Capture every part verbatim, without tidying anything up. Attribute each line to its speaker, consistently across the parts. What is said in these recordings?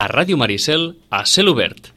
Speaker 1: A Ràdio Maricel, a cel obert.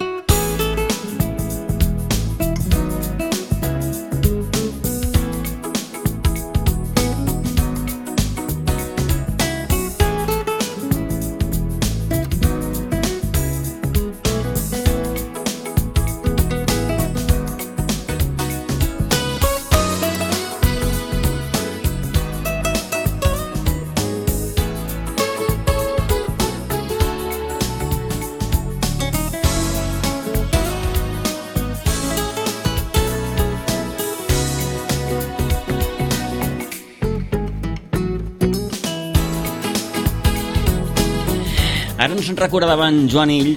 Speaker 2: Ara ens recordava en Joan Ill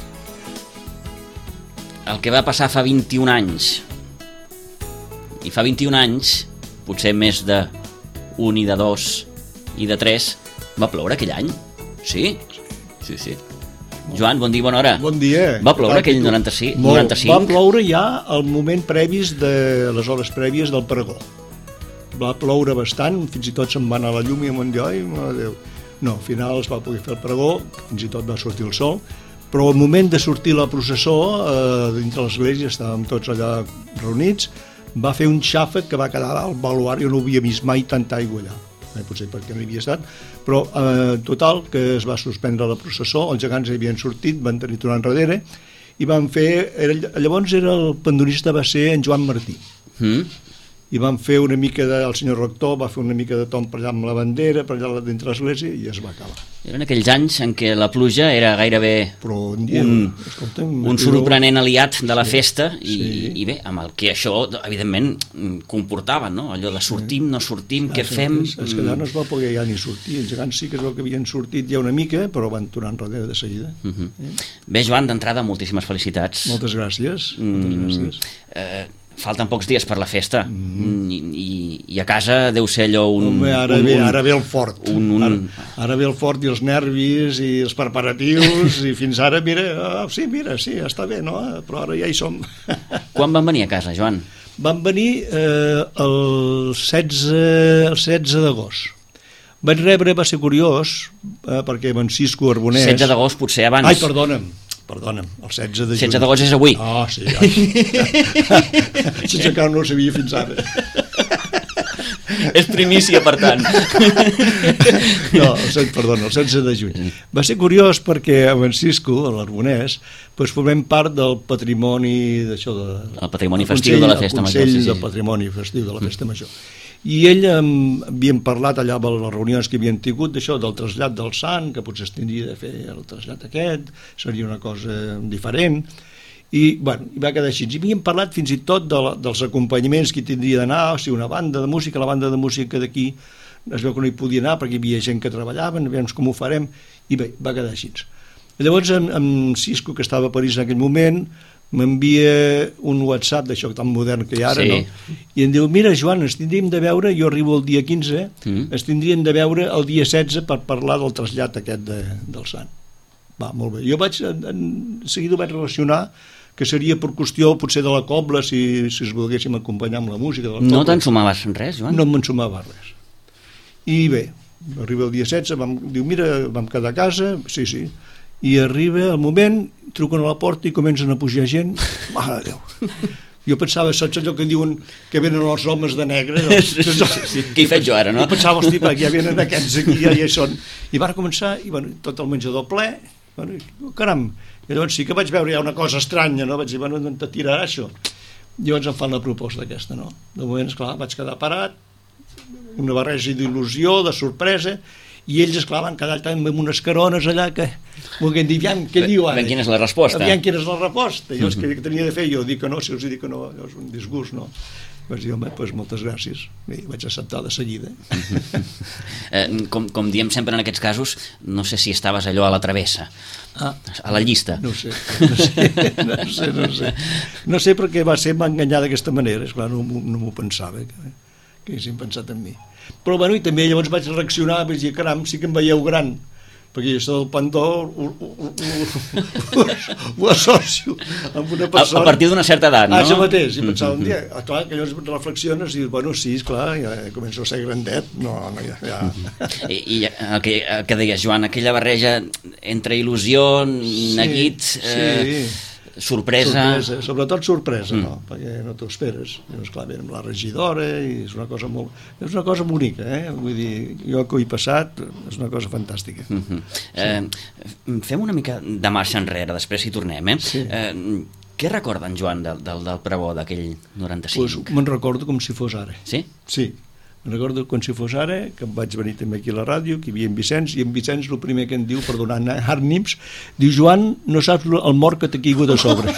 Speaker 2: el que va passar fa vint-i-un anys. I fa vint-i-un anys, potser més de un i de dos i de tres, va ploure aquell any. Sí? Sí, sí. Joan, bon dia, bona hora.
Speaker 3: Bon dia.
Speaker 2: Va ploure aquell noranta-cinc?
Speaker 3: Molt.
Speaker 2: noranta-cinc?
Speaker 3: Va ploure ja al moment previs de les hores prèvies del pregó. Va ploure bastant, fins i tot se'n va anar la llum i em van dir, ai, mare de Déu. No, al final es va poder fer el pregó, fins i tot va sortir el sol, però al moment de sortir la processó, eh, dintre l'església, estàvem tots allà reunits, va fer un xàfec que va quedar al baluart, jo no havia vist mai tanta aigua allà, eh, potser perquè no hi havia estat, però eh, total, que es va suspendre la processó, els gegants havien sortit, van tenir tornar enrere, i van fer, era, llavors era el pandonista va ser en Joan Martí.
Speaker 2: Mm.
Speaker 3: I van fer una mica de, el senyor rector va fer una mica de tom per allà amb la bandera, per allà dintre l'església, i es va acabar.
Speaker 2: Eren aquells anys en què la pluja era gairebé
Speaker 3: Però un, dia,
Speaker 2: un,
Speaker 3: escolta'm,
Speaker 2: un sorprenent aliat de la
Speaker 3: sí,
Speaker 2: festa i,
Speaker 3: sí.
Speaker 2: i bé, amb el que això evidentment comportava, no? Allò de sortim, no sortim, què fem?
Speaker 3: És, és que allà no es va poder ja ni sortir, els gegants sí que es veu que havien sortit ja una mica, però van tornar enrere de seguida.
Speaker 2: Uh -huh.
Speaker 3: eh?
Speaker 2: Bé, Joan, d'entrada, moltíssimes felicitats.
Speaker 3: Moltes gràcies. Moltes
Speaker 2: Mm,
Speaker 3: gràcies.
Speaker 2: eh, falten pocs dies per la festa mm. I, i, i a casa deu ser allò un...
Speaker 3: Home, ara,
Speaker 2: un,
Speaker 3: ve,
Speaker 2: un,
Speaker 3: ara ve el fort.
Speaker 2: Un, un...
Speaker 3: Ara, ara ve el fort i els nervis i els preparatius i fins ara, mira, oh, sí, mira, sí, està bé, no? Però ara ja hi som.
Speaker 2: Quan van venir a casa, Joan?
Speaker 3: Van venir eh, el setze, el setze d'agost. Vaig rebre, va ser curiós, eh, perquè en Cisco Arbonès...
Speaker 2: setze d'agost, potser abans.
Speaker 3: Ai, perdona'm, perdona'm, el setze de juny.
Speaker 2: setze d'agost és avui.
Speaker 3: Ah, sí, ai. Si encara no ho sabia fins ara.
Speaker 2: És primícia, per tant.
Speaker 3: No, el set, perdona, el setze de juny. Va ser curiós perquè a Francisco, a l'Arbonès, doncs formem part del patrimoni d'això de...
Speaker 2: El patrimoni
Speaker 3: el
Speaker 2: festiu
Speaker 3: Consell,
Speaker 2: de la festa
Speaker 3: el
Speaker 2: major.
Speaker 3: Consell
Speaker 2: Sí, sí.
Speaker 3: del patrimoni festiu de la festa major. I ell um, havíem parlat allà a les reunions que havien tingut d'això, del trasllat del sant, que potser es tindria de fer el trasllat aquest, seria una cosa diferent, i bueno, i va quedar així. I havíem parlat fins i tot de la, dels acompanyaments que tindria d'anar, o sigui, una banda de música, la banda de música d'aquí es veu que no hi podia anar perquè hi havia gent que treballaven, a veure com ho farem, i bé, va quedar així. Llavors en, en Cisco, que estava a París en aquell moment, m'envia un WhatsApp d'això tan modern que hi ha ara,
Speaker 2: Sí.
Speaker 3: no? I em diu, mira, Joan, ens tindríem de veure, jo arribo el dia quinze,
Speaker 2: Mm.
Speaker 3: ens tindríem de veure el dia setze per parlar del trasllat aquest de, del sant. Va, molt bé. Jo vaig, en, en seguida ho vaig relacionar que seria per qüestió potser de la cobla, si, si es volguéssim acompanyar amb la música de la cobla.
Speaker 2: No te'n sumaves res, Joan?
Speaker 3: No me'n sumava res. I bé, arriba el dia setze, vam, diu, mira, vam quedar a casa, sí, sí, i arriba el moment, truquen a la porta i comencen a pujar gent, mare de Déu. Jo pensava, saps allò que diuen que venen els homes de negre? Doncs,
Speaker 2: Sí, sí, sí. Què hi faig jo ara, no?
Speaker 3: Jo pensava, hosti, perquè ja venen aquests aquí, ja, ja hi són. I van començar, i bueno, tot el menjador ple, bueno, i, caram, i llavors sí que vaig veure ja una cosa estranya, no? Vaig dir, bueno, d'on te tirarà això? Llavors em fan la proposta aquesta, no? De moment, esclar, vaig quedar parat, una barreja d'il·lusió, de sorpresa, i ells, esclar, van quedar amb unes carones allà que volguem dir, aviam, què diu ara?
Speaker 2: Aviam quina és la resposta.
Speaker 3: Aviam quina és la resposta. Jo uh-huh. que tenia de fer, jo dic que no, si els dic que no, és un disgust, no? Vaig dir, home, doncs moltes gràcies. I vaig acceptar de seguida.
Speaker 2: Uh-huh. eh, com, com diem sempre en aquests casos, no sé si estaves allò a la travessa,
Speaker 3: Ah,
Speaker 2: a la llista.
Speaker 3: no sé, no sé, no sé, no sé. No sé perquè va ser m'enganyar d'aquesta manera, esclar, no, m'ho- no m'ho pensava, que, que haguessin pensat en mi. Però bueno, i també llavors vaig reaccionar, vaig dir, caram, sí que em veieu gran, perquè jo això del pandó ho, ho, ho, ho, ho associo amb una persona...
Speaker 2: A, a partir d'una certa edat, no?
Speaker 3: Ah, això mateix, i pensava un dia, ah, clar, que llavors reflexiones i dius, bueno, sí, esclar, ja començo a ser grandet, no, no, ja... ja.
Speaker 2: I, i el, que, el que deies, Joan, aquella barreja entre il·lusió, neguit...
Speaker 3: Sí,
Speaker 2: eh,
Speaker 3: sí.
Speaker 2: Sorpresa.
Speaker 3: sorpresa, sobretot sorpresa, mm. no? Perquè no t'ho esperes. Llavors, clar, amb la regidora i és una cosa molt... És una cosa bonica, eh? Vull dir, jo que ho he passat, és una cosa fantàstica.
Speaker 2: Mm-hmm. Sí. Eh, fem una mica de marxa enrere, després hi tornem, eh?
Speaker 3: Sí.
Speaker 2: Eh, què recorda en Joan del, del, del pregó d'aquell noranta-cinc?
Speaker 3: Pues me'n recordo com si fos ara.
Speaker 2: Sí?
Speaker 3: Sí. Me'n recordo com si fos ara, que em vaig venir també aquí a la ràdio, que hi havia en Vicenç, i en Vicenç el primer que em diu, perdonant Harnims, diu, Joan, no saps el mort que t'ha caigut a sobre.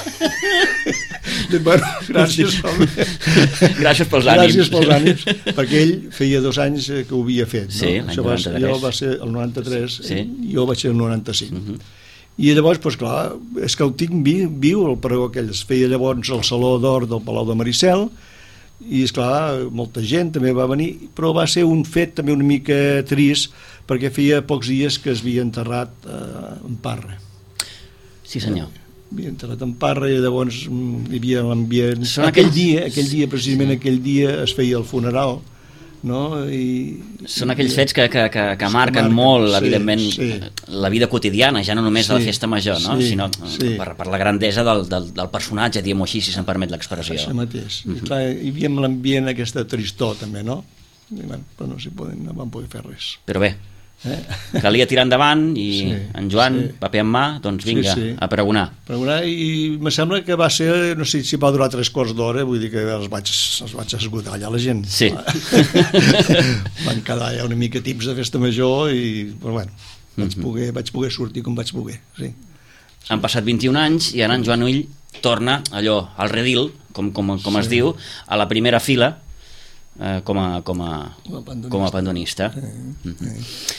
Speaker 3: Dic, bueno, gràcies, home.
Speaker 2: Gràcies pels ànims.
Speaker 3: Gràcies pels ànims, perquè ell feia dos anys que ho havia fet. No?
Speaker 2: Sí, l'any
Speaker 3: Això va,
Speaker 2: noranta-tres.
Speaker 3: jo va ser el noranta-tres,
Speaker 2: sí.
Speaker 3: Jo vaig ser el noranta-cinc.
Speaker 2: Uh-huh.
Speaker 3: I llavors, doncs clar, és que el tinc viu, viu el pregó aquell, es feia llavors al Saló d'Or del Palau de Maricel, i esclar, molta gent també va venir, però va ser un fet també una mica trist, perquè feia pocs dies que es havia enterrat eh, en Parra.
Speaker 2: Sí, senyor.
Speaker 3: Eh, havia enterrat en Parra i llavors mm, hi havia l'ambient...
Speaker 2: Són
Speaker 3: aquell
Speaker 2: aquells...
Speaker 3: dia, aquell dia, precisament sí. aquell dia es feia el funeral, no? I,
Speaker 2: són aquells fets que, que, que, que marquen
Speaker 3: marquen,
Speaker 2: molt,
Speaker 3: sí,
Speaker 2: evidentment,
Speaker 3: sí.
Speaker 2: la vida quotidiana, ja no només sí, de la festa major, no?
Speaker 3: sí,
Speaker 2: sinó
Speaker 3: sí.
Speaker 2: Per, per la grandesa del, del, del personatge, diguem-ho així, si se'm permet l'expressió.
Speaker 3: Això mateix.
Speaker 2: Mm-hmm.
Speaker 3: I, clar, hi havia l'ambient aquesta tristor, també, no? I, bueno, però no s'hi poden, no van poder fer res.
Speaker 2: Però bé,
Speaker 3: Eh?
Speaker 2: calia tirar endavant i
Speaker 3: Sí,
Speaker 2: en Joan,
Speaker 3: sí.
Speaker 2: paper en mà, doncs vinga,
Speaker 3: Sí, sí.
Speaker 2: a pregonar.
Speaker 3: Pregonar, i me sembla que va ser, no sé si va durar tres quarts d'hora, vull dir que els vaig, els vaig esgotar allà la gent.
Speaker 2: Sí.
Speaker 3: Van quedar ja una mica tips de festa major i, però bueno, vaig,
Speaker 2: Mhm.
Speaker 3: poder, vaig poder sortir com vaig poder, sí.
Speaker 2: Han passat vint-i-un anys i ara en Joan Ull torna allò, al redil, com, com, com es
Speaker 3: Sí.
Speaker 2: diu, a la primera fila, eh, com, a, com, a,
Speaker 3: Com a pandonista.
Speaker 2: com a pandonista.
Speaker 3: Eh,
Speaker 2: Mhm.
Speaker 3: eh.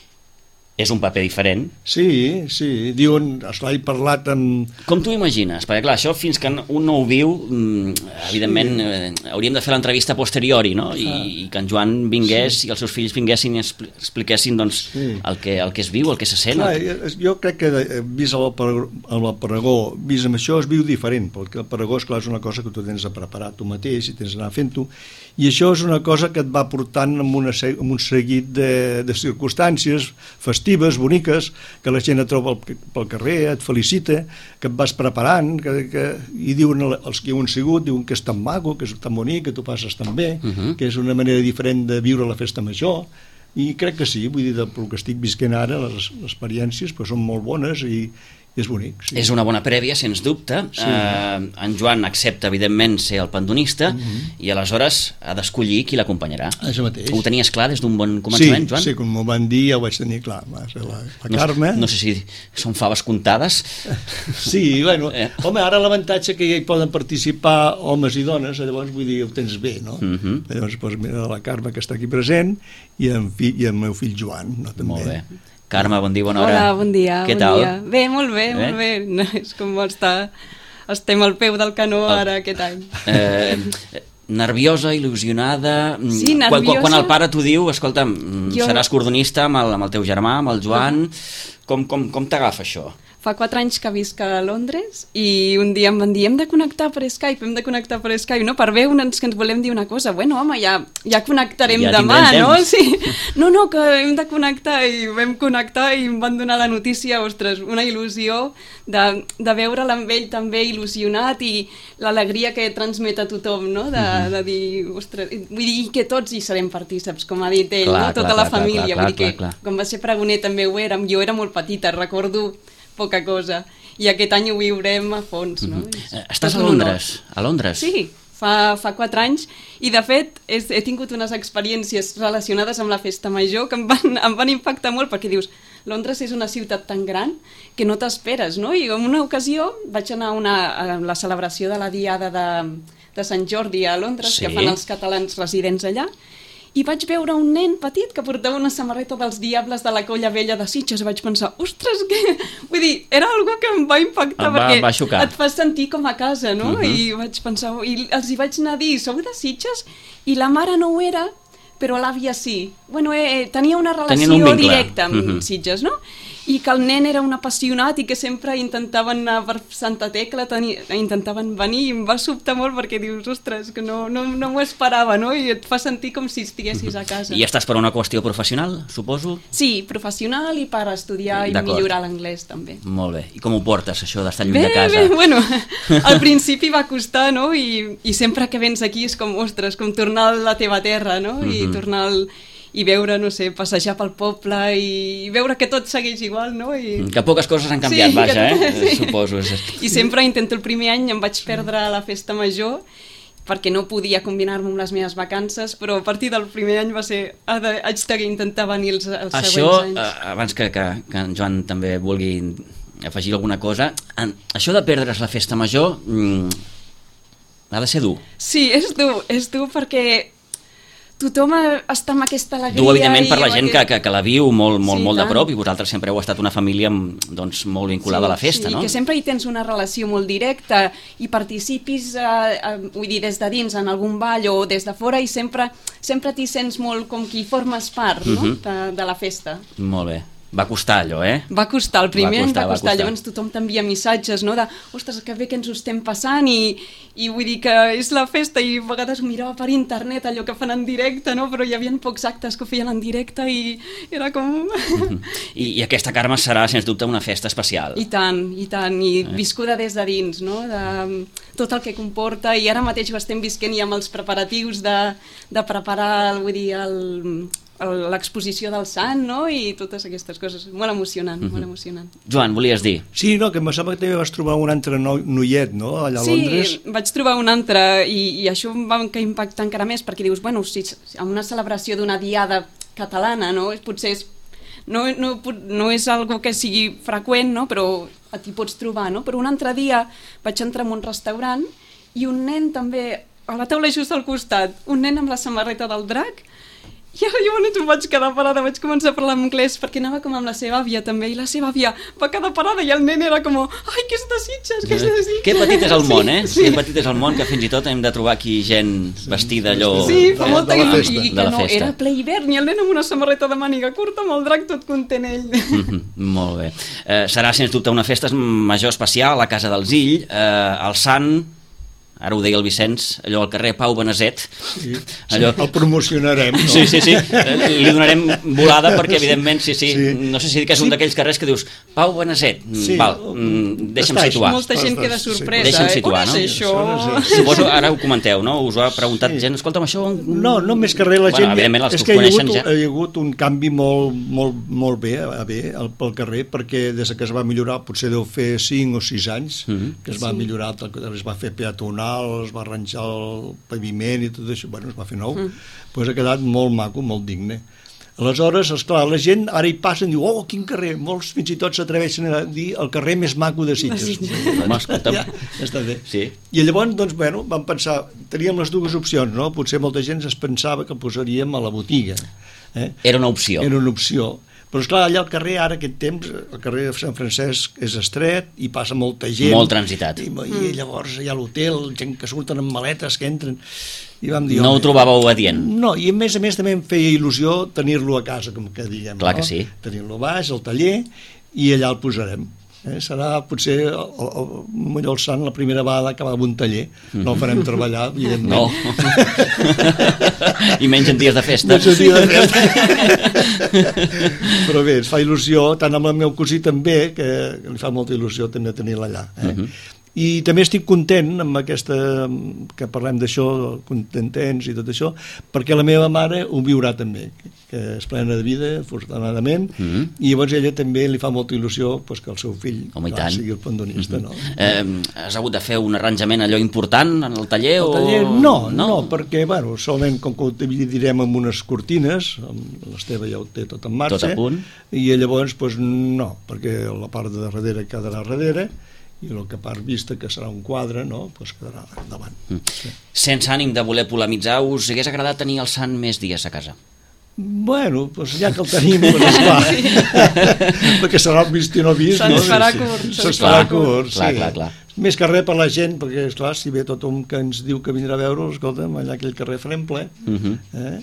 Speaker 2: És un paper diferent.
Speaker 3: Sí, sí, diuen, esclar, he parlat amb...
Speaker 2: Com t'ho imagines? Perquè clar, això fins que un no ho viu, evidentment sí. eh, hauríem de fer l'entrevista a posteriori, no? I,
Speaker 3: Ah.
Speaker 2: i que en Joan vingués
Speaker 3: Sí.
Speaker 2: i els seus fills vinguessin i expli- expliquessin doncs,
Speaker 3: Sí.
Speaker 2: el, que, el que es viu, el que se sent.
Speaker 3: Clar,
Speaker 2: el que...
Speaker 3: jo crec que eh, vist amb el, pregó, amb el pregó, vist amb això es viu diferent, perquè el pregó és, clar, és una cosa que tu tens de preparar tu mateix i tens d'anar fent-ho, i això és una cosa que et va portant amb, una, amb un seguit de, de circumstàncies festives, boniques, que la gent et troba pel, pel carrer, et felicita, que et vas preparant, que, que, i diuen els que hi han sigut, diuen que és tan maco, que és tan bonic, que tu passes tan bé,
Speaker 2: Uh -huh.
Speaker 3: que és una manera diferent de viure la festa major, i crec que sí, vull dir, del que estic visquent ara, les, les experiències pues, són molt bones i, i és bonic. Sí.
Speaker 2: És una bona prèvia, sens dubte.
Speaker 3: Sí.
Speaker 2: Eh, en Joan accepta, evidentment, ser el pandonista,
Speaker 3: Uh -huh.
Speaker 2: i aleshores ha d'escollir qui l'acompanyarà.
Speaker 3: Això mateix.
Speaker 2: Ho tenies clar des d'un bon començament,
Speaker 3: sí,
Speaker 2: Joan?
Speaker 3: Sí, com m'ho van dir, ja ho vaig tenir clar. Va ser la, la
Speaker 2: No,
Speaker 3: Carme.
Speaker 2: no sé si són faves comptades.
Speaker 3: Sí, bueno,
Speaker 2: Eh.
Speaker 3: home, ara l'avantatge que hi poden participar homes i dones, llavors vull dir, ho tens bé, no?
Speaker 2: Uh -huh.
Speaker 3: Llavors, doncs, mira, la Carme, que està aquí present, i en, fi, i el meu fill Joan, no, també.
Speaker 2: Molt bé. Carme, bon dia, bona hora.
Speaker 4: Hola, bon dia.
Speaker 2: Què
Speaker 4: bon
Speaker 2: tal?
Speaker 4: Dia. Bé, molt bé,
Speaker 2: Eh?
Speaker 4: molt bé. No, és com està... Estem al peu del canó
Speaker 2: El-
Speaker 4: ara aquest any.
Speaker 2: Eh, nerviosa, il·lusionada...
Speaker 4: Sí,
Speaker 2: Quan, quan,
Speaker 4: nerviosa.
Speaker 2: quan el pare t'ho diu, escolta'm,
Speaker 4: Jo-
Speaker 2: seràs cordonista amb el, amb el teu germà, amb el Joan... Com, com, com t'agafa això?
Speaker 4: Fa quatre anys que visc a Londres i un dia em van dir hem de connectar per Skype, hem de connectar per Skype, no? Per veure'ns que ens volem dir una cosa. Bueno, home, ja, ja connectarem
Speaker 2: Ja
Speaker 4: demà,
Speaker 2: tindrem
Speaker 4: no?
Speaker 2: temps.
Speaker 4: Sí. No, no, que hem de connectar i vam connectar i em van donar la notícia, ostres, una il·lusió de, de veure'l amb ell també il·lusionat i l'alegria que transmet a tothom, no? De, de dir, ostres, vull dir que tots hi serem partíceps, com ha dit ell,
Speaker 2: Clar,
Speaker 4: no? Tota
Speaker 2: clar,
Speaker 4: la
Speaker 2: clar,
Speaker 4: família,
Speaker 2: clar,
Speaker 4: vull dir que
Speaker 2: clar, clar.
Speaker 4: quan va ser pregoner també ho érem, jo era molt petita, recordo poca cosa, i aquest any ho viurem a fons, no?
Speaker 2: Eh, Estàs a Londres? A Londres?
Speaker 4: Sí, fa, fa quatre anys, i de fet és, he tingut unes experiències relacionades amb la festa major que em van, em van impactar molt, perquè dius, Londres és una ciutat tan gran que no t'esperes, no? I en una ocasió vaig anar a, una, a la celebració de la Diada de, de Sant Jordi a Londres,
Speaker 2: Sí.
Speaker 4: que fan els catalans residents allà, i vaig veure un nen petit que portava una samarreta dels Diables de la Colla Vella de Sitges i vaig pensar, ostres, que... Vull dir, era algo que em va impactar
Speaker 2: Em va-
Speaker 4: perquè
Speaker 2: va xocar.
Speaker 4: et fas sentir com a casa, no?
Speaker 2: Mhm.
Speaker 4: I vaig pensar, i els hi vaig anar a dir, sou de Sitges? I la mare no ho era, però l'àvia sí. Bueno, eh, tenia una
Speaker 2: Tenien un
Speaker 4: relació
Speaker 2: vincle.
Speaker 4: directa amb
Speaker 2: Mhm.
Speaker 4: Sitges, no? I que el nen era un apassionat i que sempre intentaven anar per Santa Tecla, teni... intentaven venir, i em va sobtar molt perquè dius, ostres, que no, no, no m'ho esperava, no? I et fa sentir com si estiguessis a casa.
Speaker 2: I estàs per una qüestió professional, suposo?
Speaker 4: Sí, professional i per estudiar i
Speaker 2: D'acord.
Speaker 4: millorar l'anglès també.
Speaker 2: Molt bé. I com ho portes, això d'estar lluny
Speaker 4: Bé,
Speaker 2: de casa?
Speaker 4: bé, bueno, al principi va costar, no? I, i sempre que vens aquí és com, ostres, com tornar a la teva terra, no? I
Speaker 2: Mhm.
Speaker 4: tornar al, i veure, no sé, passejar pel poble i veure que tot segueix igual, no? I,
Speaker 2: Que poques coses han canviat,
Speaker 4: Sí,
Speaker 2: vaja,
Speaker 4: que-
Speaker 2: eh?
Speaker 4: sí.
Speaker 2: Suposo. És...
Speaker 4: I sempre intento el primer any, em vaig perdre a la festa major perquè no podia combinar-me amb les meves vacances, però a partir del primer any va ser, ha de, haig d'intentar venir els, els
Speaker 2: Això,
Speaker 4: següents anys.
Speaker 2: eh, abans que, que, que en Joan també vulgui afegir alguna cosa, en, això de perdre's la festa major mm, ha de ser dur.
Speaker 4: Sí, és dur, és dur perquè tothom està amb aquesta alegria.
Speaker 2: Dur, evidentment, per
Speaker 4: i
Speaker 2: la
Speaker 4: amb
Speaker 2: gent que,
Speaker 4: aquest-
Speaker 2: que, que la viu molt, molt,
Speaker 4: Sí,
Speaker 2: molt de
Speaker 4: tant.
Speaker 2: prop, i vosaltres sempre heu estat una família amb, doncs, molt vinculada a la festa,
Speaker 4: sí,
Speaker 2: no?
Speaker 4: que sempre hi tens una relació molt directa i participis, eh, eh, vull dir, des de dins en algun ball o des de fora i sempre sempre t'hi sents molt com qui formes part, no?
Speaker 2: Mhm.
Speaker 4: de, de la festa.
Speaker 2: Molt bé. Va costar allò, eh?
Speaker 4: Va costar, el primer
Speaker 2: Va
Speaker 4: any
Speaker 2: costar,
Speaker 4: va
Speaker 2: va
Speaker 4: costar,
Speaker 2: costar.
Speaker 4: llavors tothom t'envia missatges, no?, de, ostres, que bé que ens ho estem passant i, i vull dir que és la festa i a vegades ho mirava per internet, allò que fan en directe, no?, però hi havia pocs actes que ho feien en directe i era com...
Speaker 2: I, I aquesta, Carme, serà, sens dubte, una festa especial.
Speaker 4: I tant, i tant, i
Speaker 2: Eh.
Speaker 4: viscuda des de dins, no?, de tot el que comporta, i ara mateix ho estem visquent ja amb els preparatius de, de preparar, vull dir, el... l'exposició del sant, no?, i totes aquestes coses. Molt emocionant, molt emocionant.
Speaker 2: Joan, volies dir?
Speaker 3: Sí, no, que em sembla que també vas trobar un altre no, noiet, no?, allà a
Speaker 4: Sí,
Speaker 3: Londres.
Speaker 4: vaig trobar un altre, i, i això em va impactar encara més, perquè dius, bueno, si en una celebració d'una diada catalana, no?, potser és, no, no, no és algo que sigui freqüent, no?, però t'hi pots trobar, no?, però un altre dia vaig entrar en un restaurant i un nen també, a la taula just al costat, un nen amb la samarreta del drac. I ara jo em vaig quedar parada, vaig començar a parlar en anglès perquè anava com amb la seva àvia també, i la seva àvia va quedar parada i el nen era com, ai, que és de Sitges, que és de Sitges.
Speaker 2: Que petit és el món, eh?
Speaker 4: Sí,
Speaker 2: Que petit és el món, que fins i tot hem de trobar aquí gent vestida allò...
Speaker 4: sí, fa
Speaker 3: de-
Speaker 4: molta
Speaker 3: de la
Speaker 4: il·lusió,
Speaker 3: festa.
Speaker 4: i
Speaker 2: De
Speaker 4: que
Speaker 2: la
Speaker 4: no,
Speaker 2: festa.
Speaker 4: era ple hivern i el nen amb una samarreta de màniga curta amb el drac tot content ell.
Speaker 2: Mhm, molt bé. Eh, serà, sens dubte, una festa major especial a la Casa dels Ill, eh, el Sant, ara ho deia el Vicenç, allò al carrer Pau Beneset,
Speaker 3: Sí,
Speaker 2: allò...
Speaker 3: el promocionarem, no?
Speaker 2: Sí, sí, sí, eh, li donarem volada perquè, evidentment, sí, sí,
Speaker 3: Sí.
Speaker 2: no sé si que és un d'aquells carrers que dius Pau Beneset, mm,
Speaker 3: Sí.
Speaker 2: val, mm, deixa'm
Speaker 3: Està,
Speaker 2: situar.
Speaker 4: Molta gent
Speaker 3: Ostres,
Speaker 4: queda
Speaker 3: sí.
Speaker 4: sorpresa.
Speaker 2: Deixa'm
Speaker 4: eh?
Speaker 2: situar,
Speaker 4: On
Speaker 2: no?
Speaker 4: és això?
Speaker 3: Sí.
Speaker 2: Suposo, ara ho comenteu, no? Us ho ha preguntat
Speaker 3: Sí.
Speaker 2: gent, escolta'm, això...
Speaker 3: No, no més que res, la
Speaker 2: Bueno,
Speaker 3: gent...
Speaker 2: evidentment, els
Speaker 3: és
Speaker 2: que
Speaker 3: que
Speaker 2: ho
Speaker 3: hi ha,
Speaker 2: coneixen
Speaker 3: hagut,
Speaker 2: ja...
Speaker 3: hi ha hagut un canvi molt, molt, molt bé, a bé al, pel carrer, perquè des que es va millorar, potser deu fer cinc o sis anys,
Speaker 2: Mhm.
Speaker 3: que es va millorar, es va fer peatonal, es va arranjar el paviment i tot això, bueno, es va fer nou, mm. pues ha quedat molt maco, molt digne. Aleshores, esclar, la gent ara hi passa i diu, oh, quin carrer, molts fins i tot s'atreveixen a dir el carrer més maco de Sitges.
Speaker 2: Home, escolta'm.
Speaker 3: Ja, està bé.
Speaker 2: Sí.
Speaker 3: I llavors, doncs, bueno, vam pensar, teníem les dues opcions, no? Potser molta gent es pensava que posaríem a la botiga. Eh?
Speaker 2: Era una opció.
Speaker 3: Era una opció. Però, esclar, allà al carrer, ara, aquest temps, el carrer de Sant Francesc és estret i passa molta gent.
Speaker 2: Molt transitat.
Speaker 3: I, i llavors hi ha l'hotel, gent que surten amb maletes, que entren... I vam dir,
Speaker 2: No ho
Speaker 3: home,
Speaker 2: trobàveu adient.
Speaker 3: no, i a més a més també em feia il·lusió tenir-lo a casa, com que diguem.
Speaker 2: Clar
Speaker 3: no?
Speaker 2: que sí.
Speaker 3: Tenir-lo a baix, al taller, i allà el posarem. Eh? Serà potser el, el, el, el Sant la primera vegada que va a un taller. No el farem treballar, evidentment.
Speaker 2: No. I menys en dies de festa.
Speaker 3: No sabia de Però bé, ens fa il·lusió, tant amb el meu cosí també, que li fa molta il·lusió també tenir-la allà. Eh? Uh -huh. I també estic content amb aquesta, que parlem d'això, contentents i tot això, perquè la meva mare ho viurà també, que és plena de vida, afortunadament, mm -hmm. i llavors ella també li fa molta il·lusió pues, que el seu fill
Speaker 2: Home, i
Speaker 3: clar,
Speaker 2: tant.
Speaker 3: sigui el pandonista.
Speaker 2: Mhm.
Speaker 3: No?
Speaker 2: Eh, has hagut de fer un arranjament allò important en el taller?
Speaker 3: El
Speaker 2: o...
Speaker 3: taller, no, no, no, perquè, bueno, solament com que ho dividirem amb unes cortines, l'Esteve ja ho té tot en marxa,
Speaker 2: Tot a punt.
Speaker 3: i llavors, doncs, no, perquè la part de darrere quedarà darrere, i el que part vista, que serà un quadre, no, doncs quedarà davant.
Speaker 2: Mm. Sí. Sense ànim de voler polemitzar, us hagués agradat tenir el Sant més dies a casa?
Speaker 3: Bueno, doncs ja que el tenim, doncs esclar, perquè serà el vist i no vist,
Speaker 4: Se'ns
Speaker 3: no?
Speaker 4: farà curt, se'ns
Speaker 3: Se'ns
Speaker 2: farà
Speaker 3: farà curt, sí.
Speaker 2: clar, clar, clar.
Speaker 3: Més que res per la gent, perquè, esclar, si ve tothom que ens diu que vindrà a veure, escolta'm, allà aquell carrer farem ple,
Speaker 2: Mhm.
Speaker 3: eh?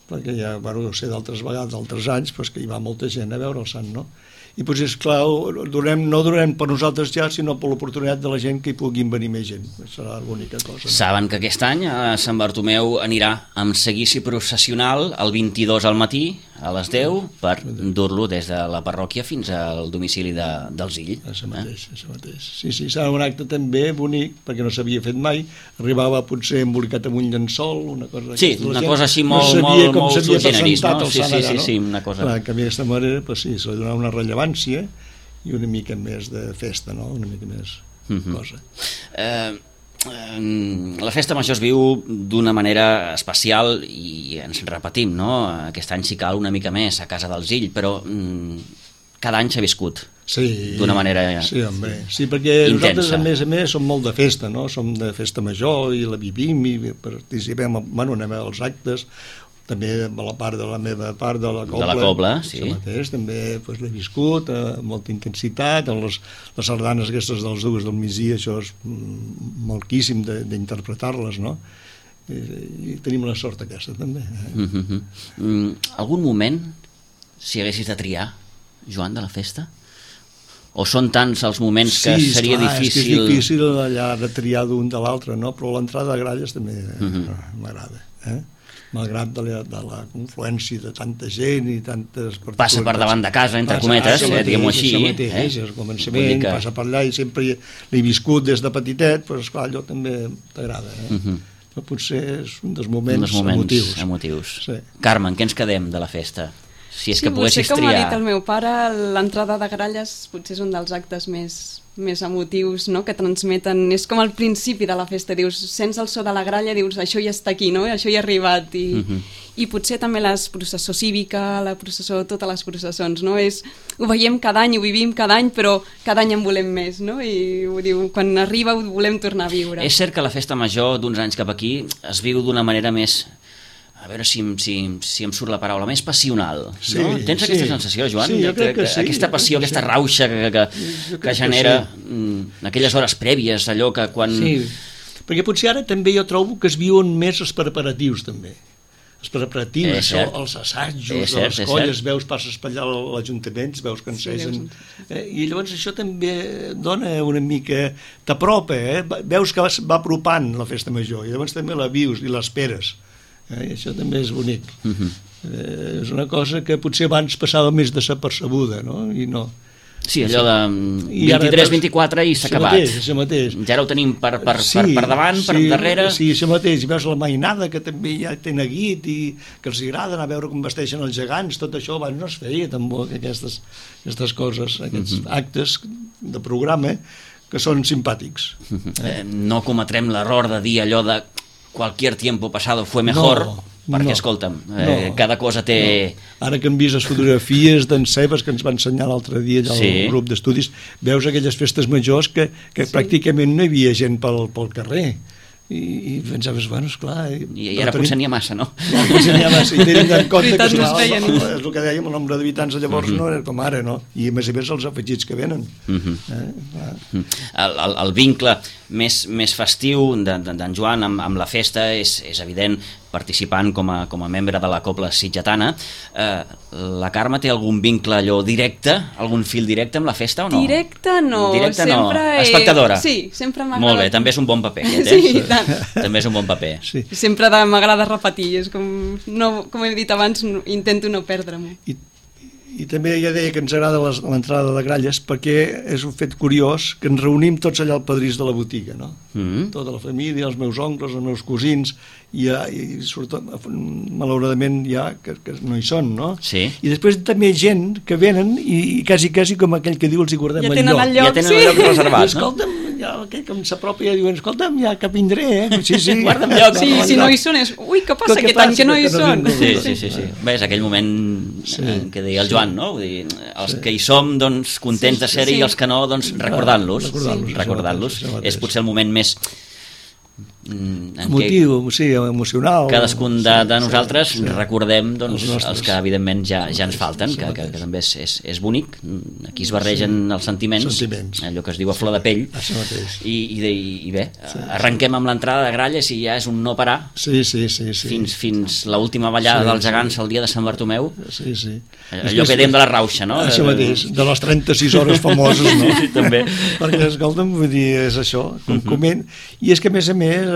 Speaker 3: perquè ja, bueno, sé d'altres vegades, d'altres anys, pues, que hi va molta gent a veure el sant, no? I doncs, esclar, donem, no donem per nosaltres ja, sinó per l'oportunitat de la gent que hi puguin venir més gent. Serà l'única cosa. No?
Speaker 2: Saben que aquest any a Sant Bartomeu anirà amb seguici processional el vint-i-dos al matí, a les deu, per dur-lo des de la parròquia fins al domicili de, dels Ill.
Speaker 3: Això mateix, això mateix. Sí, sí, serà un acte també bonic, perquè no s'havia fet mai. Arribava potser embolicat amb un llençol, una cosa...
Speaker 2: Sí, una cosa així molt,
Speaker 3: no
Speaker 2: molt,
Speaker 3: com
Speaker 2: molt
Speaker 3: s'havia
Speaker 2: subgeneris, no?
Speaker 3: presentat el
Speaker 2: Sí,
Speaker 3: sant
Speaker 2: sí,
Speaker 3: allà,
Speaker 2: sí,
Speaker 3: no?
Speaker 2: sí, una cosa...
Speaker 3: Clar, que d'aquesta manera, pues sí, se li donava una rellevància i una mica més de festa, no? Una mica més
Speaker 2: Mhm.
Speaker 3: cosa.
Speaker 2: Eh, eh, la festa major es viu d'una manera especial i ens repetim, no? Aquest any sí cal una mica més a casa dels Ill, però mm, cada any s'ha viscut
Speaker 3: Sí,
Speaker 2: d'una manera
Speaker 3: sí, home. Sí, perquè
Speaker 2: intensa.
Speaker 3: nosaltres, a més a més, som molt de festa, no? Som de festa major i la vivim i participem, bueno, anem als actes, també a la part de la meva part de la cobla,
Speaker 2: De la cobla, sí.
Speaker 3: això mateix, també pues, l'he viscut amb molta intensitat, amb les, les sardanes aquestes dels dues del migdia, això és mm, moltíssim de- d'interpretar-les, no? I, i tenim la sort aquesta també. Eh?
Speaker 2: Mm -hmm. mm, algun moment, si haguessis de triar, Joan, de la festa? O són tants els moments que
Speaker 3: Sí,
Speaker 2: seria
Speaker 3: esclar,
Speaker 2: difícil...
Speaker 3: és que és difícil allà de triar d'un de l'altre, no? Però l'entrada de gralles també
Speaker 2: Mhm.
Speaker 3: m'agrada, eh? Malgrat de la, de la confluència de tanta gent i tantes...
Speaker 2: Passa per davant de casa, entre
Speaker 3: Passa-
Speaker 2: cometes,
Speaker 3: això
Speaker 2: eh,
Speaker 3: mateix,
Speaker 2: diguem-ho així,
Speaker 3: això mateix,
Speaker 2: eh?
Speaker 3: és el
Speaker 2: Vull dir
Speaker 3: començament,
Speaker 2: que-
Speaker 3: passa per allà i sempre l'he viscut des de petitet, però esclar, allò també t'agrada, eh?
Speaker 2: Mhm.
Speaker 3: Però potser és un dels moments,
Speaker 2: Un dels moments
Speaker 3: emotius.
Speaker 2: emotius.
Speaker 3: Sí.
Speaker 2: Carmen, què ens quedem de la festa? Si és
Speaker 4: Sí,
Speaker 2: que poguessis
Speaker 4: potser, com ha
Speaker 2: triar...
Speaker 4: dit el meu pare, l'entrada de gralles potser és un dels actes més, més emotius, no?, que transmeten, és com el principi de la festa, dius, sents el so de la gralla, dius, això ja està aquí, no?, això ja ha arribat, i,
Speaker 2: Mhm.
Speaker 4: i potser també la processó cívica, la processó, totes les processons, no?, és, ho veiem cada any, ho vivim cada any, però cada any en volem més, no?, i ho diu, quan arriba ho volem tornar a viure.
Speaker 2: És cert que la festa major d'uns anys cap aquí es viu d'una manera més... A veure si, em- si, si em surt la paraula, més passional.
Speaker 3: Sí,
Speaker 2: no? Tens
Speaker 3: sí.
Speaker 2: aquesta sensació, Joan?
Speaker 3: Sí, jo
Speaker 2: De-
Speaker 3: crec que
Speaker 2: que-
Speaker 3: sí,
Speaker 2: Aquesta
Speaker 3: jo
Speaker 2: passió,
Speaker 3: crec que
Speaker 2: aquesta
Speaker 3: sí.
Speaker 2: rauxa que, que,
Speaker 3: Jo
Speaker 2: que,
Speaker 3: crec que
Speaker 2: genera mm, aquelles hores prèvies, allò que quan...
Speaker 3: Sí, perquè potser ara també jo trobo que es viuen més els preparatius també. Els preparatius,
Speaker 2: És
Speaker 3: això,
Speaker 2: cert.
Speaker 3: els assajos,
Speaker 2: És
Speaker 3: de
Speaker 2: cert,
Speaker 3: les
Speaker 2: és
Speaker 3: colles,
Speaker 2: cert.
Speaker 3: veus, passes per allà a l'Ajuntament, veus que ensegen.
Speaker 4: veus
Speaker 3: Eh, I llavors això també dona una mica... t'apropa, eh? Veus que vas- va apropant la festa major i llavors també la vius i l'esperes. Eh? I això també és bonic.
Speaker 2: Mhm.
Speaker 3: Eh, és una cosa que potser abans passava més desapercebuda, no? I no.
Speaker 2: Sí, allò de mm,
Speaker 3: I ara
Speaker 2: vint-i-tres
Speaker 3: veus-
Speaker 2: vint-i-quatre i s'ha
Speaker 3: això
Speaker 2: acabat.
Speaker 3: mateix, això mateix.
Speaker 2: Ja ara ho tenim per, per, per, per davant, per
Speaker 3: sí,
Speaker 2: darrere...
Speaker 3: Sí, això mateix. I veus la mainada, que també ja té neguit i que els agrada anar a veure com vesteixen els gegants, tot això abans no es feia tampoc, aquestes, aquestes coses, aquests
Speaker 2: Mhm.
Speaker 3: actes de programa que són simpàtics.
Speaker 2: Eh, no cometrem l'error de dir allò de cualquier tiempo pasado fue mejor,
Speaker 3: No,
Speaker 2: perquè,
Speaker 3: no,
Speaker 2: escolta'm, eh,
Speaker 3: no,
Speaker 2: cada cosa té...
Speaker 3: No. Ara que hem vist les fotografies d'en Cebes, que ens va ensenyar l'altre dia allà
Speaker 2: Sí.
Speaker 3: al grup d'estudis, veus aquelles festes majors que, que sí. pràcticament no hi havia gent pel, pel carrer. I, i pensaves, bueno, esclar...
Speaker 2: I, i ara potser n'hi ha massa, no?
Speaker 3: Ja, potser n'hi ha massa, i tenint en compte que
Speaker 4: Veritat, no es
Speaker 3: esclar,
Speaker 4: veia
Speaker 3: el,
Speaker 4: ningú.
Speaker 3: és el que dèiem, el nombre d'habitants de llavors
Speaker 2: Mhm.
Speaker 3: no era com ara, no? I a més a més els afegits que venen.
Speaker 2: Mhm.
Speaker 3: Eh? Clar.
Speaker 2: El, el, el vincle més, més festiu d'en de, d'en Joan amb, amb la festa és, és evident, participant com a, com a membre de la Cobla Sitgetana. Eh, la Carme té algun vincle allò directe, algun fil directe amb la festa o no?
Speaker 4: Directe no,
Speaker 2: Directe
Speaker 4: sempre...
Speaker 2: no,
Speaker 4: he-
Speaker 2: espectadora.
Speaker 4: Sí, sempre m'agrada.
Speaker 2: Molt bé, també és un bon paper aquest, eh?
Speaker 4: Sí, i tant.
Speaker 2: També és un bon paper.
Speaker 3: Sí.
Speaker 4: Sempre de- m'agrada repetir, és com, no, com he dit abans, no, intento no perdre-m'ho.
Speaker 3: I, I també ja deia que ens agrada les- l'entrada de gralles perquè és un fet curiós que ens reunim tots allà al pedrís de la botiga, no?
Speaker 2: Mm.
Speaker 3: Tota la família, els meus oncles, els meus cosins, i, ja, i sobretot, malauradament, ja que, que no hi són, no?
Speaker 2: Sí.
Speaker 3: I després també gent que venen i, i quasi, quasi com aquell que diu els hi guardem
Speaker 4: Ja
Speaker 3: el
Speaker 4: tenen
Speaker 3: lloc.
Speaker 4: el lloc,
Speaker 2: Ja tenen
Speaker 4: sí.
Speaker 2: el lloc reservat, no?
Speaker 3: Escolta'm, ja, aquell que em s'apropa ja diuen, escolta'm, ja que vindré, eh? Sí, sí.
Speaker 2: Guarda'm lloc.
Speaker 4: Sí, si no hi són és... Ui, què passa
Speaker 3: Què
Speaker 4: aquest any
Speaker 3: passa,
Speaker 4: que no hi
Speaker 3: que no
Speaker 4: són?
Speaker 3: vingui?
Speaker 2: Sí, sí, sí, sí. Bé, és aquell moment
Speaker 3: Sí.
Speaker 2: sí. que deia el Joan, no? Vull dir, els que hi som, doncs, contents de ser-hi,
Speaker 4: Sí.
Speaker 2: i els que no, doncs, recordant-los.
Speaker 3: Recordant-los,
Speaker 2: Sí.
Speaker 3: això
Speaker 2: Recordant-los.
Speaker 3: mateix, això mateix.
Speaker 2: És potser el moment més en
Speaker 3: Emotiu, què... sí, emocional.
Speaker 2: Cadascun de, de nosaltres sí, sí. recordem doncs, els, els que evidentment ja, ja ens falten, que, que, que també és, és, és bonic. Aquí es barregen sí. els sentiments, sentiments, allò que es diu a flor de pell. I, i, i bé, sí. arrenquem amb l'entrada de Gralles i ja és un no parar.
Speaker 3: Sí, sí, sí. sí.
Speaker 2: Fins, fins l'última ballada sí, dels gegants sí. el dia de Sant Bartomeu.
Speaker 3: Sí, sí.
Speaker 2: Allò que dèiem de la rauxa, no?
Speaker 3: Això mateix, de les trenta-sis hores famoses, no?
Speaker 2: Sí, també.
Speaker 3: Perquè, escolta'm, vull dir, és això, com uh-huh. coment. I és que, a més a més,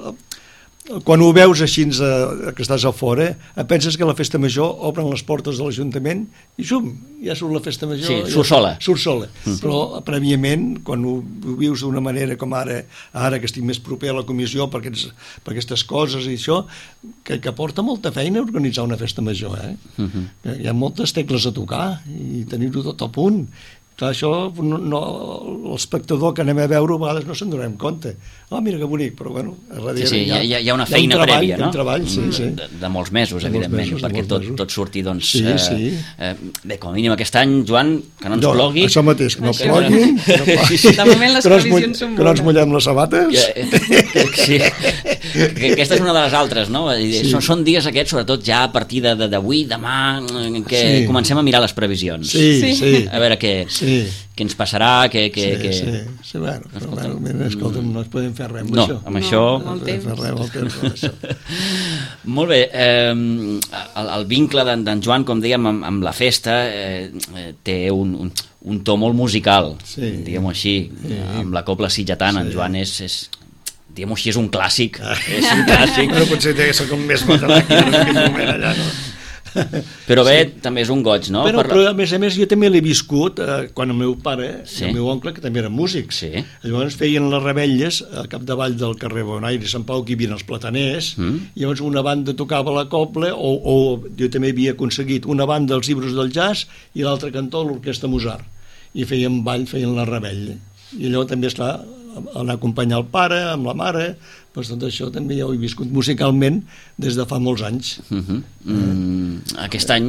Speaker 3: quan ho veus així que estàs a fora, penses que la festa major obren les portes de l'Ajuntament i xum, ja surt la festa major.
Speaker 2: Sí, surt sola.
Speaker 3: Surt sola. Mm. Però prèviament, quan ho, ho vius d'una manera com ara, ara que estic més proper a la comissió per, aquests, per aquestes coses i això, que, que porta molta feina organitzar una festa major. Eh? Mm-hmm. Hi ha moltes tecles a tocar i tenir-ho tot a punt. Clar, això no, no, l'espectador que anem a veure a vegades no se'n donem compte. Oh, mira que bonic, però bueno, a darrere
Speaker 2: sí, sí,
Speaker 3: hi, ha,
Speaker 2: hi, ha, hi ha una feina
Speaker 3: hi ha un treball,
Speaker 2: prèvia, no?
Speaker 3: Un treball, sí, sí.
Speaker 2: De, de molts mesos, de evidentment, molts mesos, perquè tot, tot surti, doncs...
Speaker 3: Sí,
Speaker 2: eh,
Speaker 3: sí.
Speaker 2: Eh, bé, com a mínim aquest any, Joan, que no ens
Speaker 3: no,
Speaker 2: plogui...
Speaker 3: Això mateix, que no
Speaker 4: això.
Speaker 3: plogui... Que no plogui.
Speaker 4: Sí, de moment les previsions són bones.
Speaker 3: Que no ens mullem les sabates...
Speaker 2: Que, sí, que aquesta és una de les altres, no? Sí. Són, són dies aquests, sobretot ja a partir d'avui, demà, que sí. comencem a mirar les previsions.
Speaker 3: Sí, sí. sí.
Speaker 2: A veure què... Sí. què ens passarà, que... que,
Speaker 3: sí,
Speaker 2: que...
Speaker 3: sí, sí, bueno, però bueno, mira, escolta'm, no es podem fer res amb
Speaker 2: no,
Speaker 3: això.
Speaker 2: Amb això...
Speaker 4: No,
Speaker 3: no podem fer res amb el temps amb això.
Speaker 2: Molt bé, eh, el, el vincle d'en Joan, com dèiem, amb, amb la festa, eh, té un, un, un to molt musical, sí, diguem-ho així, sí. Amb la cobla sitgetana, sí. En Joan és... és diguem-ho així, és un clàssic. Ah. És un clàssic.
Speaker 3: Bueno, potser té que ser com més veterà aquí en aquell moment allà, no?
Speaker 2: Però bé, sí. També és un goig, no?
Speaker 3: Però,
Speaker 2: per...
Speaker 3: però a més a més jo també l'he viscut eh, quan el meu pare
Speaker 2: sí.
Speaker 3: I el meu oncle, que també eren músics,
Speaker 2: sí.
Speaker 3: Llavors feien les revetlles a capdavall del carrer Bonaire i Sant Pau, que hi havia els plataners, mm. I llavors una banda tocava la cobla, o, o jo també havia aconseguit una banda dels llibres del jazz i l'altre cantó l'orquestra Mozart, i feien ball, feien la revetlla, i allò també, esclar, anar a acompanyar el pare, amb la mare, doncs tot això també ja ho he viscut musicalment des de fa molts anys.
Speaker 2: Uh-huh. mm, aquest any,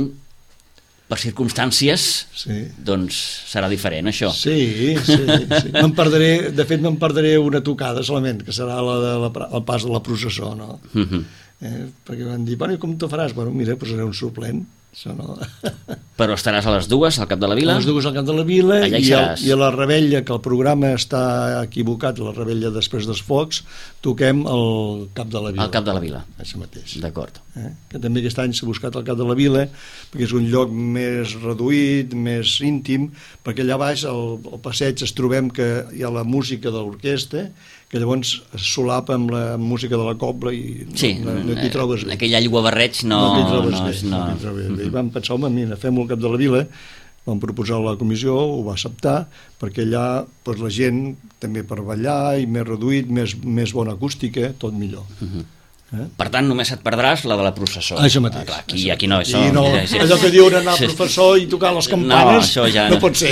Speaker 2: per circumstàncies, sí. Doncs serà diferent, això.
Speaker 3: Sí, sí, sí. Me'n perdré, de fet, me'n perdré una tocada solament, que serà la de la, el pas de la processó, no? Uh-huh. eh, perquè van dir, bueno, i com t'ho faràs? Bueno, mira, posaré un suplent. Això no.
Speaker 2: Però estaràs a les dues al Cap de la Vila?
Speaker 3: A les dues al Cap de la Vila i,
Speaker 2: a,
Speaker 3: i a la Rebella, que el programa està equivocat, la Rebella després dels focs, toquem al Cap de la Vila.
Speaker 2: Al Cap de la Vila.
Speaker 3: Això mateix.
Speaker 2: D'acord.
Speaker 3: Eh? Que també aquest any s'ha buscat al Cap de la Vila, perquè és un lloc més reduït, més íntim, perquè allà baix, al, al passeig, es trobem que hi ha la música de l'orquestra, que llavors es solapa amb la música de la cobla i
Speaker 2: sí,
Speaker 3: no, no t'hi trobes bé.
Speaker 2: Aquell aigua barreig no...
Speaker 3: No t'hi trobes
Speaker 2: no,
Speaker 3: bé.
Speaker 2: No,
Speaker 3: no trobes bé. Mm-hmm. I vam pensar, home, mira, fem-ho al Cap de la Vila, vam proposar a la comissió, ho va acceptar, perquè allà doncs, la gent també per ballar i més reduït, més, més bona acústica, tot millor. Mm-hmm. Eh?
Speaker 2: Per tant, només et perdràs la de la processó.
Speaker 3: Això mateix.
Speaker 2: Ah, clar, aquí, això. Aquí no, això...
Speaker 3: I no,
Speaker 2: sí.
Speaker 3: Allò que diuen anar al professor i tocar les campanes, no, ja no. No pot ser.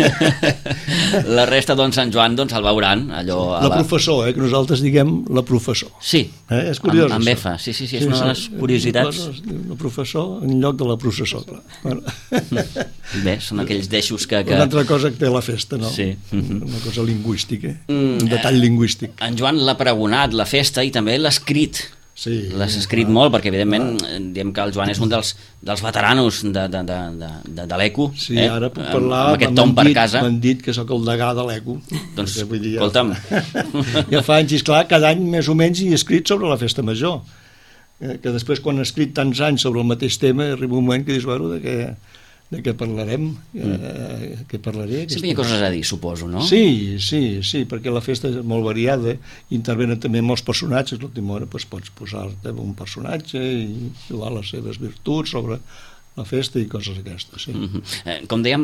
Speaker 2: La resta, doncs, Sant Joan, doncs, el veuran. Allò,
Speaker 3: la, la professor, eh, que nosaltres diguem la professor.
Speaker 2: Sí,
Speaker 3: eh? És curiós.
Speaker 2: Amb, amb F, sí, sí, sí, és sí, una de les curiositats.
Speaker 3: La professor en lloc de la processó, clar. Bueno.
Speaker 2: Bé, són aquells deixos que... que...
Speaker 3: Una altra cosa que té la festa, no?
Speaker 2: Sí.
Speaker 3: Una cosa lingüística,
Speaker 2: mm,
Speaker 3: un detall
Speaker 2: eh,
Speaker 3: lingüístic.
Speaker 2: En Joan l'ha pregonat, la festa, i també l'ha escrit.
Speaker 3: Sí,
Speaker 2: l'has escrit clar, molt, perquè evidentment clar. Diem que el Joan és un dels, dels veteranos de, de, de, de, de l'Eco.
Speaker 3: Sí,
Speaker 2: eh?
Speaker 3: Ara puc parlar,
Speaker 2: amb aquest tom per
Speaker 3: dit,
Speaker 2: casa.
Speaker 3: M'han dit que sóc el degà de l'Eco.
Speaker 2: Doncs,
Speaker 3: vull dir,
Speaker 2: escolta'm.
Speaker 3: Ja fa anys, i esclar, cada any més o menys hi he escrit sobre la festa major. Que després, quan he escrit tants anys sobre el mateix tema, arriba un moment que dius, bueno, de què... de què parlarem, mm. eh, què parlaré.
Speaker 2: Sempre hi ha coses a dir, suposo, no?
Speaker 3: Sí, sí, sí, perquè la festa és molt variada, intervenen també molts personatges, l'última hora doncs, pots posar-te un personatge i jugar les seves virtuts sobre la festa i coses aquestes, sí.
Speaker 2: Mm-hmm. eh, com dèiem,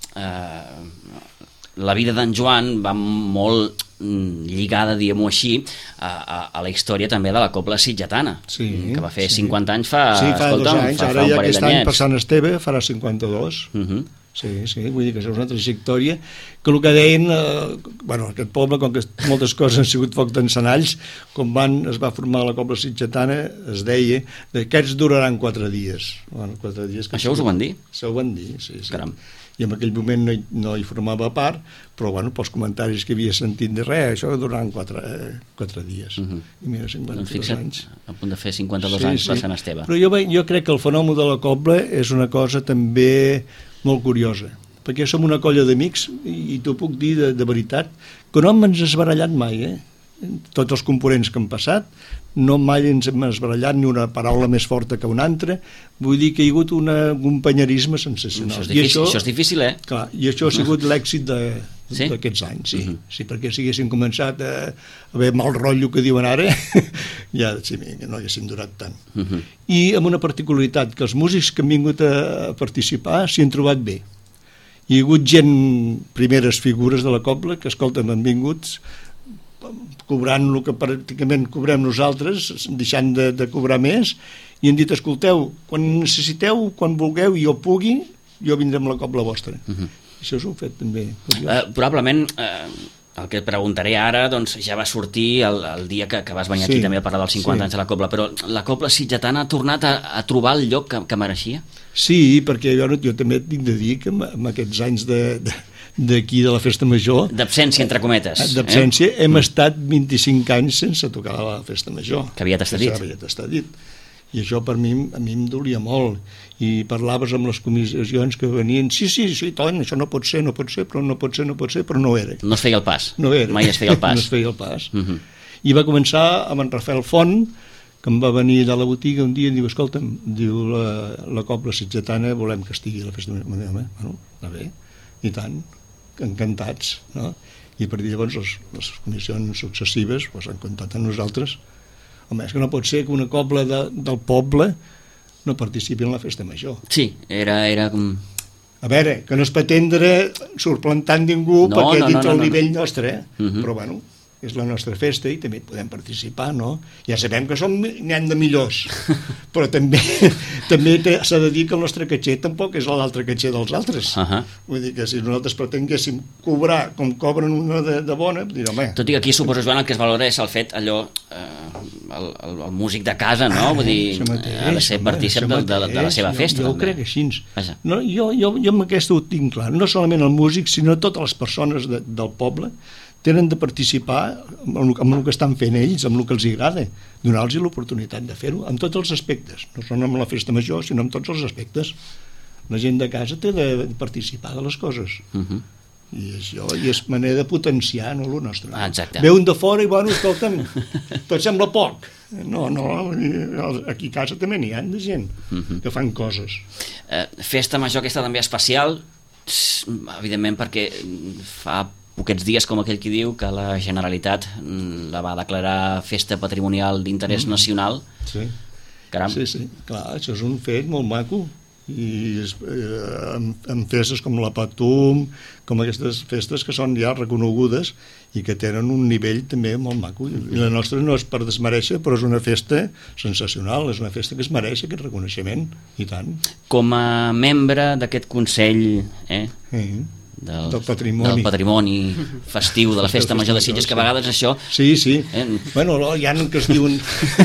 Speaker 2: eh, la vida d'en Joan va molt lligada, diguem-ho així, a, a, a la història també de la cobla sitgetana, sí, que va fer sí. cinquanta anys fa...
Speaker 3: Sí, fa
Speaker 2: escolta,
Speaker 3: dos anys,
Speaker 2: fa,
Speaker 3: ara
Speaker 2: fa
Speaker 3: ja aquest any per Sant Esteve farà cinquanta-dos. Uh-huh. Sí, sí, vull dir que és una trajectòria que el que deien, eh, bueno, aquest poble, com que moltes coses han sigut foc d'encenalls, com van, es va formar la cobla sitgetana, es deia que aquests duraran quatre dies. Bueno, quatre dies que
Speaker 2: això us ho van dir?
Speaker 3: Això ho van dir, sí, sí.
Speaker 2: Caram.
Speaker 3: i en aquell moment no hi, no hi formava part, però bueno, pels comentaris que havia sentit de res, això durant quatre, eh, quatre dies. Uh-huh. I mira, cinquanta-dos
Speaker 2: doncs fixa't,
Speaker 3: anys.
Speaker 2: A punt de fer cinquanta-dos sí, anys sí. per Sant Esteve.
Speaker 3: Però jo, jo crec que el fenomen de la cobla és una cosa també molt curiosa, perquè som una colla d'amics i, i t'ho puc dir de, de veritat, que no hem esbarallat mai, eh? Tots els components que han passat, no mai ens hem esbarallat ni una paraula més forta que una altra, vull dir que hi ha hagut un companyerisme sensacional.
Speaker 2: Això és difícil, I això, això és difícil, eh?
Speaker 3: Clar, i això ha sigut l'èxit d'aquests sí? anys, sí. Uh-huh. Sí, perquè si haguessin començat a haver mal rotllo que diuen ara, ja sí, no haguessin durat tant. Uh-huh. I amb una particularitat, que els músics que han vingut a participar s'hi han trobat bé. Hi ha hagut gent, primeres figures de la cobla, que, escolta, han vingut cobrant el que pràcticament cobrem nosaltres, deixant de, de cobrar més, i han dit, escolteu, quan necessiteu, quan vulgueu i jo pugui, jo vindré amb la cobla vostra. Uh-huh. Això és un fet també curiós. Uh,
Speaker 2: probablement, uh, el que et preguntaré ara, doncs ja va sortir el, el dia que, que vas venir sí, aquí també a parlar dels cinquanta sí. anys de la cobla, però la cobla sitgetana ha tornat a, a trobar el lloc que, que mereixia?
Speaker 3: Sí, perquè jo, jo també tinc de dir que amb, amb aquests anys de... de d'aquí de la Festa Major...
Speaker 2: D'absència, entre cometes.
Speaker 3: D'absència, eh? hem mm. estat vint-i-cinc anys sense tocar la Festa Major.
Speaker 2: Que aviat està dit.
Speaker 3: Que aviat està dit. I això per mi, a mi em dolia molt. I parlaves amb les comissions que venien, sí, sí, sí, Ton, això no pot ser, no pot ser, però no pot ser, no pot ser, però no era.
Speaker 2: No es feia el pas.
Speaker 3: No era.
Speaker 2: Mai es feia el pas.
Speaker 3: No es feia el pas. Uh-huh. I va començar amb en Rafael Font, que em va venir de la botiga un dia i em diu, escolta'm, diu, la, la cobla sitgetana volem que estigui a la Festa Major. Bueno, va bé, i tant. Encantats, no? I a partir de llavors les, les comissions successives pues, han comptat amb nosaltres. Home, és que no pot ser que una cobla de, del poble no participi en la Festa Major.
Speaker 2: Sí, era... era com...
Speaker 3: A veure, que no es pretendre sorplantant ningú no, perquè
Speaker 2: no,
Speaker 3: dintre
Speaker 2: no, no,
Speaker 3: el
Speaker 2: no.
Speaker 3: nivell nostre, eh?
Speaker 2: Uh-huh.
Speaker 3: Però bueno, és la nostra festa i també podem participar, no? Ja sabem que som n'hi han de millors, però també també s'ha de dir que el nostre caché tampoc és l'altre caché dels altres. Uh-huh. Vull dir que si nosaltres pretenguéssim cobrar com cobren una de, de bona, dir, home...
Speaker 2: Tot i que aquí suposo, Joan, el que es valora és el fet, allò, eh, el, el, el músic de casa, no? Vull dir, mateix, ha de ser partícip de, de, de la seva festa.
Speaker 3: Jo, jo ho crec així. No, jo, jo, jo amb aquesta ho tinc clar. No solament el músic, sinó totes les persones de, del poble tenen de participar amb el, amb el que estan fent ells, amb el que els agrada, donar-los l'oportunitat de fer-ho, en tots els aspectes, no són amb la Festa Major, sinó en tots els aspectes. La gent de casa té de participar de les coses. Uh-huh. I això i és manera de potenciar, no, el nostre.
Speaker 2: Ah, exacte.
Speaker 3: Ve un de fora i, bueno, escolta'm, tot sembla poc. No, no, aquí a casa també n'hi ha de gent uh-huh. que fan coses.
Speaker 2: Uh, festa Major aquesta també especial, evidentment perquè fa poquets dies, com aquell qui diu, que la Generalitat la va declarar festa patrimonial d'interès mm. nacional.
Speaker 3: Sí.
Speaker 2: Caram.
Speaker 3: Sí, sí, clar, això és un fet molt maco. I és, eh, amb, amb festes com la Patum, com aquestes festes que són ja reconegudes i que tenen un nivell també molt maco. I la nostra no és per desmereixer, però és una festa sensacional, és una festa que es mereix aquest reconeixement, i tant.
Speaker 2: Com a membre d'aquest Consell, eh? Sí. Del,
Speaker 3: del, patrimoni.
Speaker 2: del patrimoni festiu de la Festa Major de Sitges, que a vegades això...
Speaker 3: Sí, sí. Eh? Bueno, hi ha que es diuen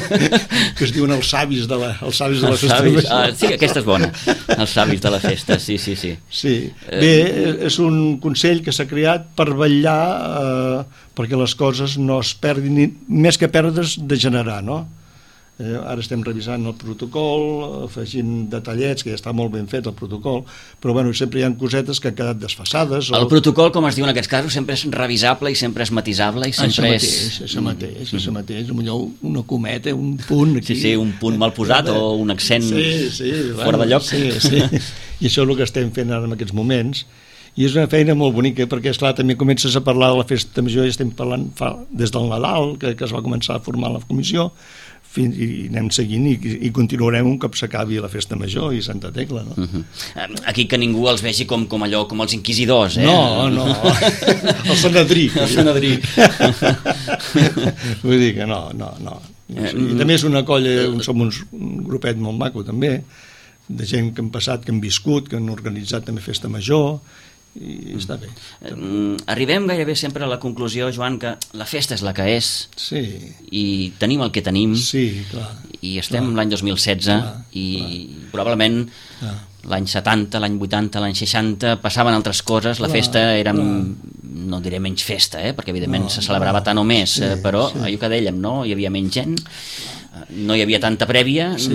Speaker 3: que es diuen els savis de la, els savis de la Festa Major.
Speaker 2: Ah, sí, aquesta és bona, els savis de la festa, sí, sí, sí.
Speaker 3: Sí. Bé, és un consell que s'ha creat per vetllar eh, perquè les coses no es perdin, més que perdre's de generar, no? Eh, ara estem revisant el protocol, afegint detallets, que ja està molt ben fet el protocol, però bueno, sempre hi ha cosetes que han quedat desfasades.
Speaker 2: El o... protocol, com es diu en aquests casos, sempre és revisable i sempre és matisable i sempre
Speaker 3: és... Això mateix, això mm. mateix, millor una cometa, un punt aquí.
Speaker 2: Sí, sí, un punt mal posat o un accent
Speaker 3: sí, sí,
Speaker 2: fora
Speaker 3: bueno,
Speaker 2: de lloc.
Speaker 3: Sí, sí, i això és el que estem fent ara en aquests moments. I és una feina molt bonica, perquè, esclar, també comences a parlar de la Festa Major, i estem parlant fa, des del Nadal, que, que es va començar a formar la comissió, fins, i anem seguint i, i continuarem un cop s'acabi la Festa Major i Santa Tecla, no?
Speaker 2: Uh-huh. Aquí que ningú els vegi com, com allò, com els inquisidors, eh?
Speaker 3: No, no, el Sanedrí.
Speaker 2: El Sanedrí.
Speaker 3: Vull dir que no, no, no. I també és una colla, som uns, un grupet molt maco també, de gent que han passat, que han viscut, que han organitzat també Festa Major, i està bé.
Speaker 2: Mm, arribem gairebé sempre a la conclusió, Joan, que la festa és la que és,
Speaker 3: Sí,
Speaker 2: i tenim el que tenim,
Speaker 3: sí, clar.
Speaker 2: i estem l'any dos mil setze,
Speaker 3: Clar,
Speaker 2: i probablement
Speaker 3: clar.
Speaker 2: l'any setanta, l'any vuitanta, l'any seixanta passaven altres coses, la
Speaker 3: Clar,
Speaker 2: festa era,
Speaker 3: clar.
Speaker 2: no diré menys festa, eh? perquè evidentment
Speaker 3: No,
Speaker 2: se celebrava tant o més,
Speaker 3: sí,
Speaker 2: eh, però
Speaker 3: sí.
Speaker 2: allò que dèiem, no? Hi havia menys gent, eh, no hi havia tanta prèvia,
Speaker 3: Sí.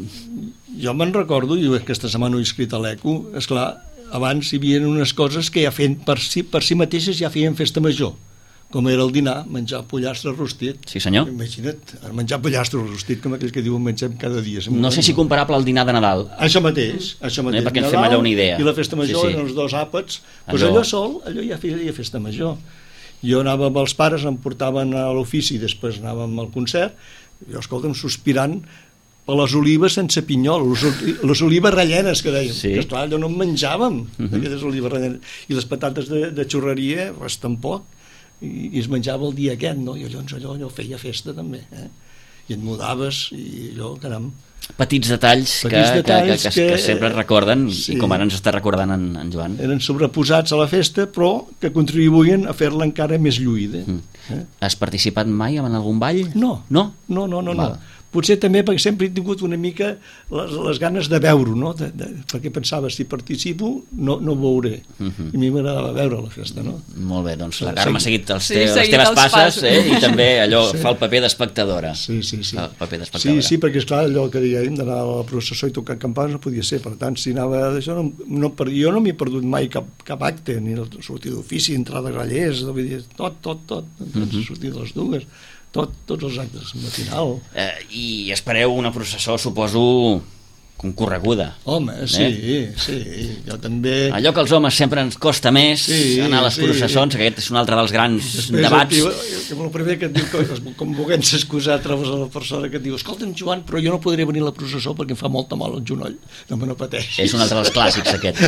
Speaker 2: mm,
Speaker 3: Jo me'n recordo, i aquesta setmana ho he escrit a l'Eco, esclar, abans hi havia unes coses que ja feien per si, per si mateixes ja feien festa major, com era el dinar, menjar pollastre rostit.
Speaker 2: sí senyor.
Speaker 3: Imagina't, menjar pollastre rostit, com aquells que diuen mengem cada dia.
Speaker 2: No sé si comparable al dinar de Nadal.
Speaker 3: Això mateix, això mateix.
Speaker 2: Eh, perquè ens fem
Speaker 3: Nadal
Speaker 2: allò una idea.
Speaker 3: I la festa major
Speaker 2: Sí, sí.
Speaker 3: eren els dos àpats. Allò... Pues
Speaker 2: Allò-
Speaker 3: allò sol, allò ja feia festa major. Jo anava amb els pares, em portaven a l'ofici, després anàvem al concert, jo, escolta'm, sospirant per les olives sense pinyol, les, oli- les olives rellenes que dèiem,
Speaker 2: Sí.
Speaker 3: que esclar, allò no en menjàvem,
Speaker 2: Mhm.
Speaker 3: aquelles olives rellenes, i les patates de, de xurreria, pues, tampoc, i, i es menjava el dia aquest, no? I llavors allò, allò feia festa també, eh? I et mudaves, i allò, caram,
Speaker 2: Petits detalls,
Speaker 3: Petits
Speaker 2: que,
Speaker 3: detalls
Speaker 2: que, que, que,
Speaker 3: que-
Speaker 2: que sempre es recorden,
Speaker 3: Sí.
Speaker 2: i com ara ens està recordant en, en Joan.
Speaker 3: eren sobreposats a la festa, però que contribuïen a fer-la encara més lluïda.
Speaker 2: Mm.
Speaker 3: Eh?
Speaker 2: Has participat mai en algun ball?
Speaker 3: No.
Speaker 2: No?
Speaker 3: No, no, no,
Speaker 2: Val.
Speaker 3: no. Potser també perquè sempre he tingut una mica les, les ganes de veure-ho, no? De, de, perquè pensava, si participo, no, no ho veuré.
Speaker 2: Mhm.
Speaker 3: I a mi m'agradava veure la festa, no?
Speaker 2: Molt bé, doncs la
Speaker 3: Sí,
Speaker 2: Carme ha
Speaker 3: sí.
Speaker 2: seguit els
Speaker 4: Sí,
Speaker 2: te les
Speaker 4: seguit
Speaker 2: teves
Speaker 4: els
Speaker 2: passes,
Speaker 4: passos.
Speaker 2: eh? I també allò
Speaker 3: Sí.
Speaker 2: fa el paper d'espectadora.
Speaker 3: Sí, sí, sí.
Speaker 2: Fa el paper
Speaker 3: Sí,
Speaker 2: d'espectadora.
Speaker 3: sí, perquè, esclar, allò que dèiem d'anar a la processó i tocar campanes no podia ser. Per tant, si anava d'això, no, no, per- jo no m'he perdut mai cap, cap acte, ni el sortir d'ofici, entrar de grallers, vull dir, tot, tot, tot,
Speaker 2: Mhm.
Speaker 3: sortir de les dues, tot, tots els actes, matinal.
Speaker 2: Eh, I espereu una processó, suposo, concorreguda.
Speaker 3: Home, sí, eh? sí, jo també...
Speaker 2: Allò que als homes sempre ens costa més,
Speaker 3: Sí,
Speaker 2: anar a les
Speaker 3: sí.
Speaker 2: processons, que aquest és un altre dels grans
Speaker 3: Després
Speaker 2: debats.
Speaker 3: Et diu, que el primer que et diu, que, com volent s'excusar, trobes a la persona que et diu, escolta'm, Joan, però jo no podré venir a la processó perquè em fa molta mal el genoll. No, me no pateixis.
Speaker 2: És un altre dels clàssics, aquest.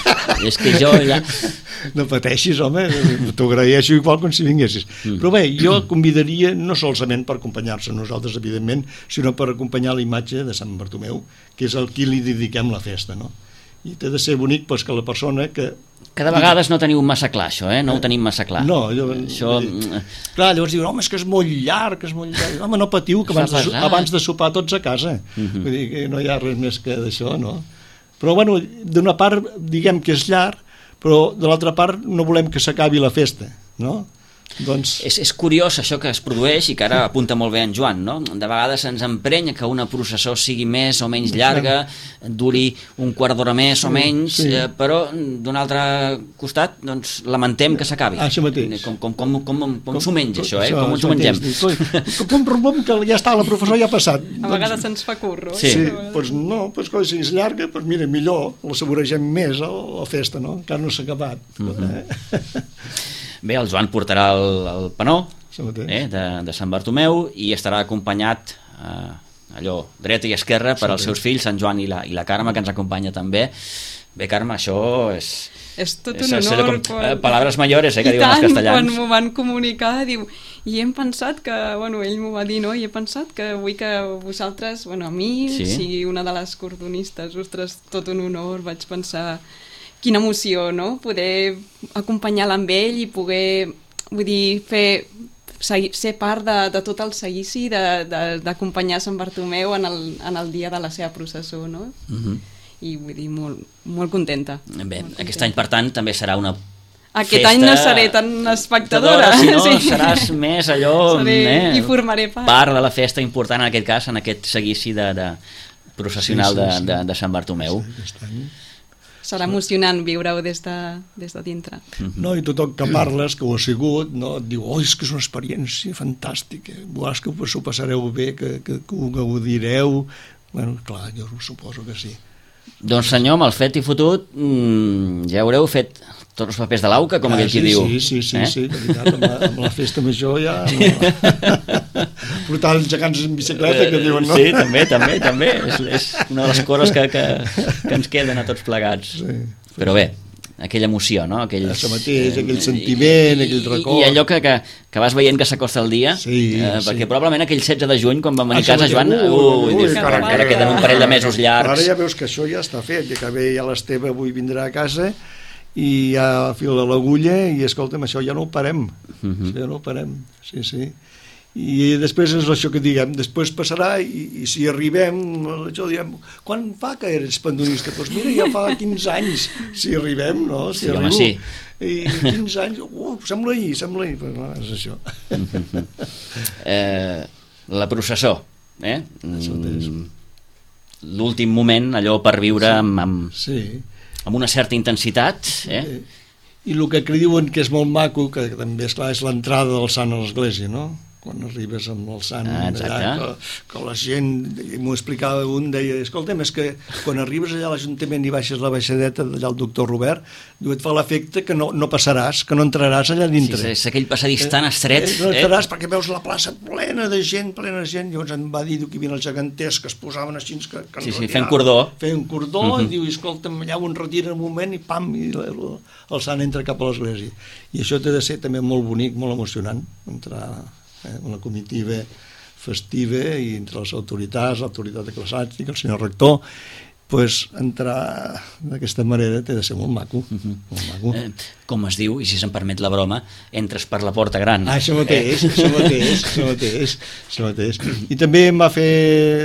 Speaker 2: És que jo ja...
Speaker 3: No pateixis, home, t'ho agraeixo igual com si vinguessis. Mm. Però bé, jo convidaria no solament per acompanyar-se nosaltres, evidentment, sinó per acompanyar la imatge de Sant Bartomeu, que és el qui li dediquem la festa, no? I té de ser bonic pues, que la persona que...
Speaker 2: Cada vegades no teniu massa clar, això, eh? No ho tenim massa clar.
Speaker 3: No, jo,
Speaker 2: Això...
Speaker 3: clar, llavors diuen, home, és que és molt llarg, que és molt llarg. Home, no patiu, que
Speaker 2: Fa
Speaker 3: abans de,
Speaker 2: pesat.
Speaker 3: abans de sopar tots a casa.
Speaker 2: Mhm.
Speaker 3: Vull dir que no hi ha res més que d'això, no? Però, bueno, d'una part, diguem que és llarg, però de l'altra part no volem que s'acabi la festa, no? Doncs...
Speaker 2: És, és curiós això que es produeix i que ara apunta molt bé en Joan, no? De vegades ens emprenya que una processó sigui més o menys llarga, duri un quart d'hora més o menys,
Speaker 3: sí.
Speaker 2: eh, però d'un altre costat doncs, lamentem que s'acabi.
Speaker 3: Ah, això mateix.
Speaker 2: Com, com, com, com, com s'ho menja això, eh?
Speaker 3: Això,
Speaker 2: Com ens
Speaker 3: això
Speaker 2: ho mengem?
Speaker 3: mateix. Coi, Com robom que ja està, la professora ja ha passat.
Speaker 4: A vegades se'ns fa curro.
Speaker 2: Sí.
Speaker 3: Sí,
Speaker 4: eh?
Speaker 3: doncs no, doncs, coi, si és llarga, doncs mira, millor, la saboregem més a la festa, no? Encara no s'ha acabat.
Speaker 2: Mhm.
Speaker 3: eh?
Speaker 2: Bé, el Joan portarà el, el panó
Speaker 3: Això mateix.
Speaker 2: eh, de, de Sant Bartomeu i estarà acompanyat eh, allò, dreta i esquerra per als seus fills, Sant Joan i la, i la Carme, que ens acompanya també. Bé, Carme, això és...
Speaker 4: És tot
Speaker 2: és-
Speaker 4: un
Speaker 2: és
Speaker 4: honor.
Speaker 2: com, eh, palabres mayores, eh, que
Speaker 4: I
Speaker 2: diuen els
Speaker 4: tant,
Speaker 2: castellans.
Speaker 4: quan m'ho van comunicar, diu, i hem pensat que, bueno, ell m'ho va dir, no? I he pensat que vull que vosaltres, bueno, a mi,
Speaker 2: Sí.
Speaker 4: sigui una de les cordonistes, ostres, tot un honor, vaig pensar, quina emoció, no? Poder acompanyar-la amb ell i poder, vull dir, fer segui, ser part de, de tot el seguici d'acompanyar Sant Bartomeu en el, en el dia de la seva processó, no?
Speaker 2: Mhm.
Speaker 4: I vull dir, molt, molt contenta.
Speaker 2: Bé,
Speaker 4: molt
Speaker 2: aquest
Speaker 4: contenta.
Speaker 2: any, per tant, també serà una
Speaker 4: Aquest
Speaker 2: festa
Speaker 4: any no seré tan espectadora.
Speaker 2: Si no,
Speaker 4: sí.
Speaker 2: seràs més allò...
Speaker 4: Seré,
Speaker 2: eh,
Speaker 4: i formaré part.
Speaker 2: part de la festa important, en aquest cas, en aquest seguici de, de processional
Speaker 3: Sí, sí, sí.
Speaker 2: de, de, de Sant Bartomeu.
Speaker 3: Sí, aquest any.
Speaker 4: Serà emocionant viure-ho des, de, des de dintre.
Speaker 3: No, i tothom que parles, que ho ha sigut, no, et diu, oh, és que és una experiència fantàstica, veuràs que us ho passareu bé, que, que, que ho gaudireu. Bueno, clar, jo suposo que sí.
Speaker 2: Doncs senyor, amb el fet i fotut, mmm, ja haureu fet tots els papers de l'auca, com
Speaker 3: Ah,
Speaker 2: aquell
Speaker 3: sí,
Speaker 2: qui diu.
Speaker 3: Sí, sí, sí,
Speaker 2: eh?
Speaker 3: sí, de veritat, amb la, amb la festa major ja... No. Portar els gegants en bicicleta, que diuen, no?
Speaker 2: Sí, també, també, també. És, és una de les coses que, que, que ens queden a tots plegats.
Speaker 3: Sí.
Speaker 2: Però bé, aquella emoció, no? Aquell,
Speaker 3: Això mateix, aquell sentiment, aquell record.
Speaker 2: I allò que, que, que vas veient que s'acosta el dia,
Speaker 3: Sí,
Speaker 2: eh,
Speaker 3: sí.
Speaker 2: perquè probablement aquell setze de juny, quan vam venir a
Speaker 3: Això
Speaker 2: casa,
Speaker 3: mateix,
Speaker 2: Joan,
Speaker 3: ui,
Speaker 2: ui,
Speaker 3: ui,
Speaker 2: dius,
Speaker 3: encara-
Speaker 2: encara queden un parell de mesos llargs.
Speaker 3: Ara ja veus que això ja està fet, ja que bé ja l'Esteve avui vindrà a casa i ja fil de l'agulla i escolta'm, això ja no ho parem,
Speaker 2: Uh-huh.
Speaker 3: això ja no ho parem, sí, sí. I després és això que diguem, després passarà i, i si arribem, això diem, quan fa que eres pendonista? Doncs mira, ja fa quinze anys, si arribem, no? Si
Speaker 2: Sí, home,
Speaker 3: arribo.
Speaker 2: sí.
Speaker 3: I quinze anys, uh, sembla ahir, sembla ahir, però no, és això.
Speaker 2: Eh, la processó, eh?
Speaker 3: Això mateix.
Speaker 2: Mm, l'últim moment, allò per viure amb, amb,
Speaker 3: Sí.
Speaker 2: amb una certa intensitat, eh?
Speaker 3: I el que diuen que és molt maco, que també és clar, és l'entrada del sant a l'església, no? Quan arribes amb el sant,
Speaker 2: Ah, exacte.
Speaker 3: allà, que, que la gent, i m'ho explicava un, deia, escolta'm, és que quan arribes allà a l'Ajuntament i baixes la baixadeta d'allà al doctor Robert, diu, et fa l'efecte que no, no passaràs, que no entraràs allà
Speaker 2: Sí,
Speaker 3: dintre.
Speaker 2: és aquell passadís tan estret,
Speaker 3: Eh, no
Speaker 2: eh?
Speaker 3: entraràs perquè veus la plaça plena de gent, plena de gent, llavors em va dir diu, que hi havia els geganters que es posaven així, que, que
Speaker 2: Sí, sí,
Speaker 3: enretiraven,
Speaker 2: fent cordó.
Speaker 3: Fent cordó, uh -huh. i diu, escolta'm, allà un retira un moment i pam, i el, el sant entra cap a l'església. I això té de ser també molt bonic, molt emocionant, entrar eh, en la comitiva festiva i entre les autoritats, l'autoritat eclesiàstica, el senyor rector, pues, entrar d'aquesta manera té de ser molt maco, uh -huh. molt maco.
Speaker 2: Eh, com es diu, i si se'm permet la broma, entres per la porta gran.
Speaker 3: Ah, això mateix, eh? això mateix, això mateix, això mateix. I també em va fer,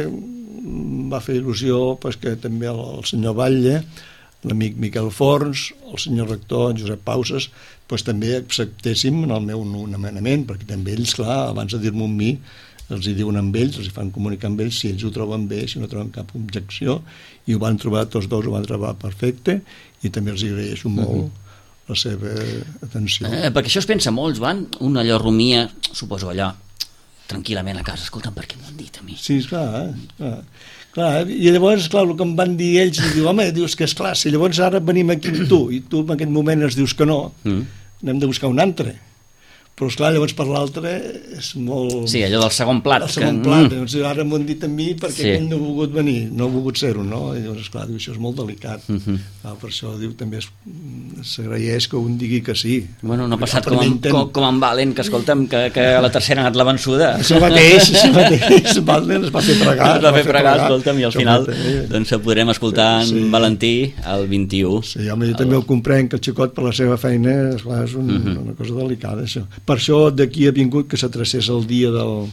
Speaker 3: em va fer il·lusió pues, que també el, el senyor Batlle, l'amic Miquel Forns, el senyor rector Josep Pauses, pues, també acceptéssim en el meu nomenament, perquè també ells, clar, abans de dir-m'ho amb mi, els hi diuen amb ells, els hi fan comunicar amb ells si ells ho troben bé, si no troben cap objecció, i ho van trobar, tots dos ho van trobar perfecte, i també els agraeixo molt uh -huh. la seva atenció.
Speaker 2: Eh, perquè això es pensa molt, Joan, un allò rumia, suposo allò, tranquil·lament a casa, escolta'm, per què m'ho han dit a mi?
Speaker 3: Sí, esclar, eh? clar. Clar, i llavors, clar, el que em van dir ells, i diu, home, dius que és clar, si llavors ara venim aquí amb tu, i tu en aquest moment ens dius que no,
Speaker 2: Mm.
Speaker 3: n'hem de buscar un altre. Però, esclar, llavors per l'altre és molt...
Speaker 2: Sí, allò del segon plat.
Speaker 3: El segon
Speaker 2: que...
Speaker 3: plat,
Speaker 2: Mm.
Speaker 3: doncs ara m'ho han dit a mi perquè
Speaker 2: Sí.
Speaker 3: ell no ha volgut venir, no ha volgut ser-ho, no? I llavors, esclar, diu, això és molt delicat.
Speaker 2: Mm -hmm.
Speaker 3: ah, per això, diu, també es- s'agraeix que un digui que sí.
Speaker 2: Bueno, no ha passat com, amb,
Speaker 3: Aprenenten.
Speaker 2: com, com amb Valen, que escolta'm, que, que a la tercera ha anat la vençuda.
Speaker 3: Això mateix, això mateix, Butler es va fer pregar.
Speaker 2: Es va fer pregar, escolta'm, i al
Speaker 3: Això
Speaker 2: final
Speaker 3: mateix.
Speaker 2: doncs el podrem escoltar en
Speaker 3: Sí.
Speaker 2: Valentí el vint-i-u.
Speaker 3: Sí, home, jo també ho comprenc, que el xicot per la seva feina esclar, és un,
Speaker 2: Uh -huh.
Speaker 3: una cosa delicada, això. Per això d'aquí ha vingut que s'atracés el dia del,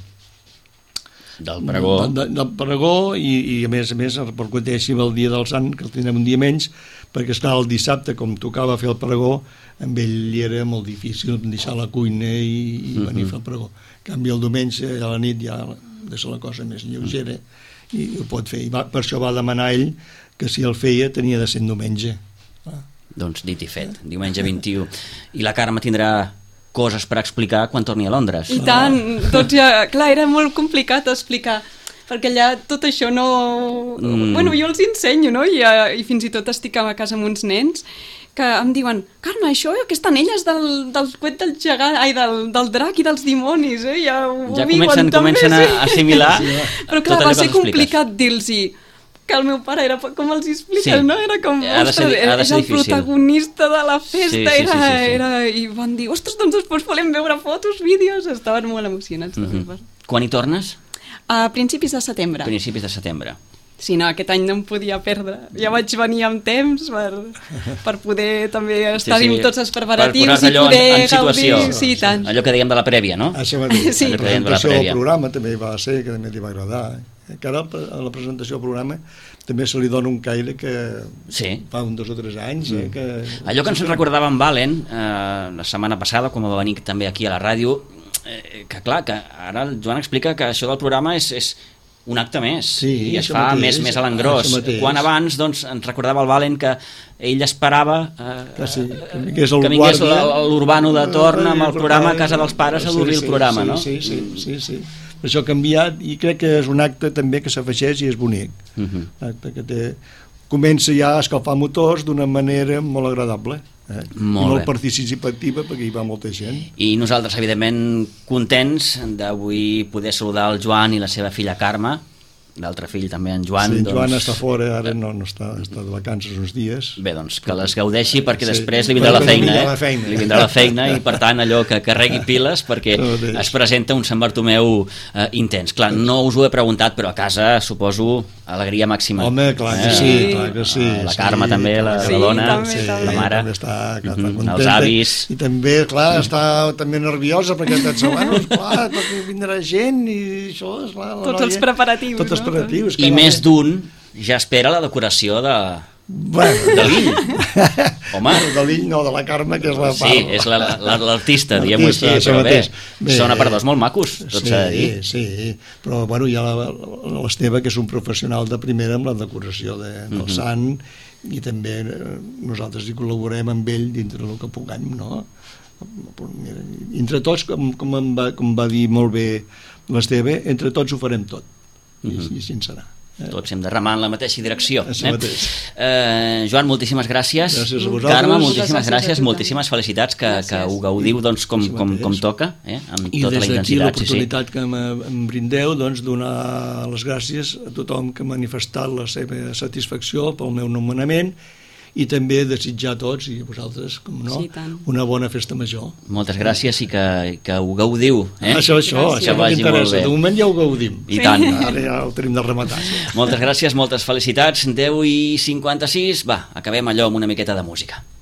Speaker 2: Del pregó.
Speaker 3: del, del pregó i, i a més a més repercuteixi amb el dia del sant, que el tindrem un dia menys, perquè esclar, el dissabte, com tocava fer el pregó, amb ell li era molt difícil deixar la cuina i, i venir uh -huh. a fer el pregó. En canvi, el diumenge a la nit ja de ser la cosa més lleugera i ho pot fer. I va, per això va demanar ell que si el feia tenia de ser en diumenge. Ah.
Speaker 2: Doncs dit i fet, diumenge vint-i-u. I la Carme tindrà coses per explicar quan torni a Londres.
Speaker 4: I tant, tots ja... Clar, era molt complicat explicar, perquè allà tot això no...
Speaker 2: Mm.
Speaker 4: Bueno, jo els ensenyo, no? I, uh, i fins i tot estic a casa amb uns nens que em diuen, Carme, això, aquesta anella és del, del cuet del gegant, ai, del, del drac i dels dimonis, eh? Ja, ho
Speaker 2: Ja
Speaker 4: viuen
Speaker 2: comencen,
Speaker 4: també,
Speaker 2: comencen
Speaker 4: sí.
Speaker 2: a assimilar.
Speaker 4: Però
Speaker 2: tot
Speaker 4: clar,
Speaker 2: allò
Speaker 4: va
Speaker 2: que
Speaker 4: ser
Speaker 2: els expliques.
Speaker 4: complicat dir-los-hi que el meu pare era, com els expliques,
Speaker 2: Sí.
Speaker 4: no? Era com,
Speaker 2: Ha de ser-
Speaker 4: ostres,
Speaker 2: ha de
Speaker 4: és
Speaker 2: ser
Speaker 4: el
Speaker 2: difícil.
Speaker 4: protagonista de la festa,
Speaker 2: Sí, sí, sí,
Speaker 4: era,
Speaker 2: sí, sí.
Speaker 4: era... I van dir, ostres, doncs després volem veure fotos, vídeos, estaven molt emocionats.
Speaker 2: Mm
Speaker 4: també.
Speaker 2: -hmm. Quan hi tornes?
Speaker 4: A principis de setembre.
Speaker 2: A principis de setembre.
Speaker 4: Sí, no, aquest any no em podia perdre. Ja vaig venir amb temps per, per poder també estar sí, sí. amb tots els preparatius
Speaker 2: per
Speaker 4: i
Speaker 2: allò
Speaker 4: poder
Speaker 2: en, en situació.
Speaker 4: gaudir. Sí, i tant.
Speaker 2: Allò que dèiem de la prèvia, no?
Speaker 3: Això mateix.
Speaker 4: Sí.
Speaker 3: La
Speaker 2: Allò que dèiem de la
Speaker 3: presentació del
Speaker 2: prèvia.
Speaker 3: programa també va ser, que també li va agradar. Que ara a la presentació del programa també se li dona un caire que
Speaker 2: Sí.
Speaker 3: fa un dos o tres anys. Eh, que...
Speaker 2: Allò que ens recordava en Valen eh, la setmana passada, quan va venir també aquí a la ràdio, eh, que clar, que ara el Joan explica que això del programa és, és un acte més,
Speaker 3: Sí,
Speaker 2: i es
Speaker 3: això
Speaker 2: fa
Speaker 3: mateix,
Speaker 2: més, més a l'engròs.
Speaker 3: això mateix.
Speaker 2: Quan abans doncs, ens recordava el Valen que ell esperava eh,
Speaker 3: Que sí, que vingués el
Speaker 2: que vingués
Speaker 3: guàrdia.
Speaker 2: l'urbano de torn amb el
Speaker 3: Eh,
Speaker 2: programa a casa dels pares a
Speaker 3: sí,
Speaker 2: dur-li
Speaker 3: sí,
Speaker 2: el programa,
Speaker 3: sí,
Speaker 2: no?
Speaker 3: Sí, sí, sí, sí. Això ha canviat i crec que és un acte també que s'afegeix i és bonic.
Speaker 2: Uh -huh.
Speaker 3: Acte que té... Comença ja a escalfar motors d'una manera molt agradable. Eh?
Speaker 2: Molt
Speaker 3: I molt
Speaker 2: bé.
Speaker 3: participativa perquè hi va molta gent.
Speaker 2: I nosaltres, evidentment, contents d'avui poder saludar el Joan i la seva filla Carme, l'altre fill també, en Joan.
Speaker 3: Sí, en Joan
Speaker 2: doncs...
Speaker 3: està fora, ara no, no està, està de vacances uns dies.
Speaker 2: Bé, doncs que les gaudeixi perquè
Speaker 3: Sí,
Speaker 2: després li vindrà la
Speaker 3: perquè li
Speaker 2: feina,
Speaker 3: vindrà
Speaker 2: eh?
Speaker 3: la feina.
Speaker 2: Li vindrà la feina i per tant allò que carregui piles perquè
Speaker 3: Això mateix.
Speaker 2: es presenta un Sant Bartomeu eh, intens. Clar, no us ho he preguntat, però a casa suposo alegria màxima.
Speaker 3: Home, clar que
Speaker 2: Eh,
Speaker 3: sí, clar que sí.
Speaker 2: La
Speaker 3: sí,
Speaker 2: Carme també, la,
Speaker 3: clar que
Speaker 2: la
Speaker 4: Sí,
Speaker 2: dona,
Speaker 4: també, també.
Speaker 2: la mare.
Speaker 3: També està, clar,
Speaker 2: Mhm,
Speaker 3: està contenta.
Speaker 2: els avis.
Speaker 3: I també, clar, està també nerviosa perquè tots bueno, clar, perquè vindrà gent i això, esclar, la
Speaker 4: Tots
Speaker 3: noia-
Speaker 4: els preparatius,
Speaker 3: Tots els
Speaker 4: no?
Speaker 3: preparatius.
Speaker 2: I
Speaker 3: clar,
Speaker 2: més
Speaker 3: eh?
Speaker 2: d'un ja espera la decoració de,
Speaker 3: Bueno,
Speaker 2: de l'Ill. Home,
Speaker 3: de l'Ill no, de la Carme, que és la part.
Speaker 2: sí, és la- la- l'artista, diguem-ho així,
Speaker 3: L'artista, això
Speaker 2: però bé,
Speaker 3: mateix. Bé.
Speaker 2: són aparadors molt macos, tot
Speaker 3: Sí,
Speaker 2: s'ha de dir.
Speaker 3: sí, però bueno, hi ha la- l'Esteve, que és un professional de primera amb la decoració de, del
Speaker 2: Mhm.
Speaker 3: Sant, i també eh, nosaltres hi col·laborem amb ell dintre del que puguem, no? Mira, entre tots, com, com, em va, com va dir molt bé l'Esteve, entre tots ho farem tot, i,
Speaker 2: Mhm.
Speaker 3: i així en serà. Eh?
Speaker 2: Tots hem de remar en la mateixa direcció.
Speaker 3: Això
Speaker 2: Eh?
Speaker 3: mateix.
Speaker 2: Eh, Joan, moltíssimes gràcies.
Speaker 3: Gràcies a vosaltres.
Speaker 2: Carme,
Speaker 3: Moltes
Speaker 2: moltíssimes
Speaker 4: gràcies a
Speaker 2: gràcies,
Speaker 4: tu
Speaker 2: moltíssimes felicitats que, que ho gaudiu doncs, com,
Speaker 3: Això
Speaker 2: com,
Speaker 3: mateix.
Speaker 2: com toca, eh? amb
Speaker 3: I
Speaker 2: tota la
Speaker 3: des d'aquí
Speaker 2: intensitat. Sí, sí.
Speaker 3: l'oportunitat que em, em brindeu, doncs, donar les gràcies a tothom que ha manifestat la seva satisfacció pel meu nomenament, i també desitjar a tots, i a vosaltres, com no,
Speaker 4: Sí, tant.
Speaker 3: una bona festa major.
Speaker 2: Moltes gràcies i que, que ho gaudiu. Eh?
Speaker 3: Això, això,
Speaker 4: Gràcies.
Speaker 3: això és el
Speaker 2: vagi
Speaker 3: que
Speaker 2: molt
Speaker 3: interessa.
Speaker 2: bé.
Speaker 3: De moment ja ho gaudim.
Speaker 2: I tant.
Speaker 3: Ara ja el tenim de rematar.
Speaker 2: Moltes gràcies, moltes felicitats. deu i cinquanta-sis. Va, acabem allò amb una miqueta de música.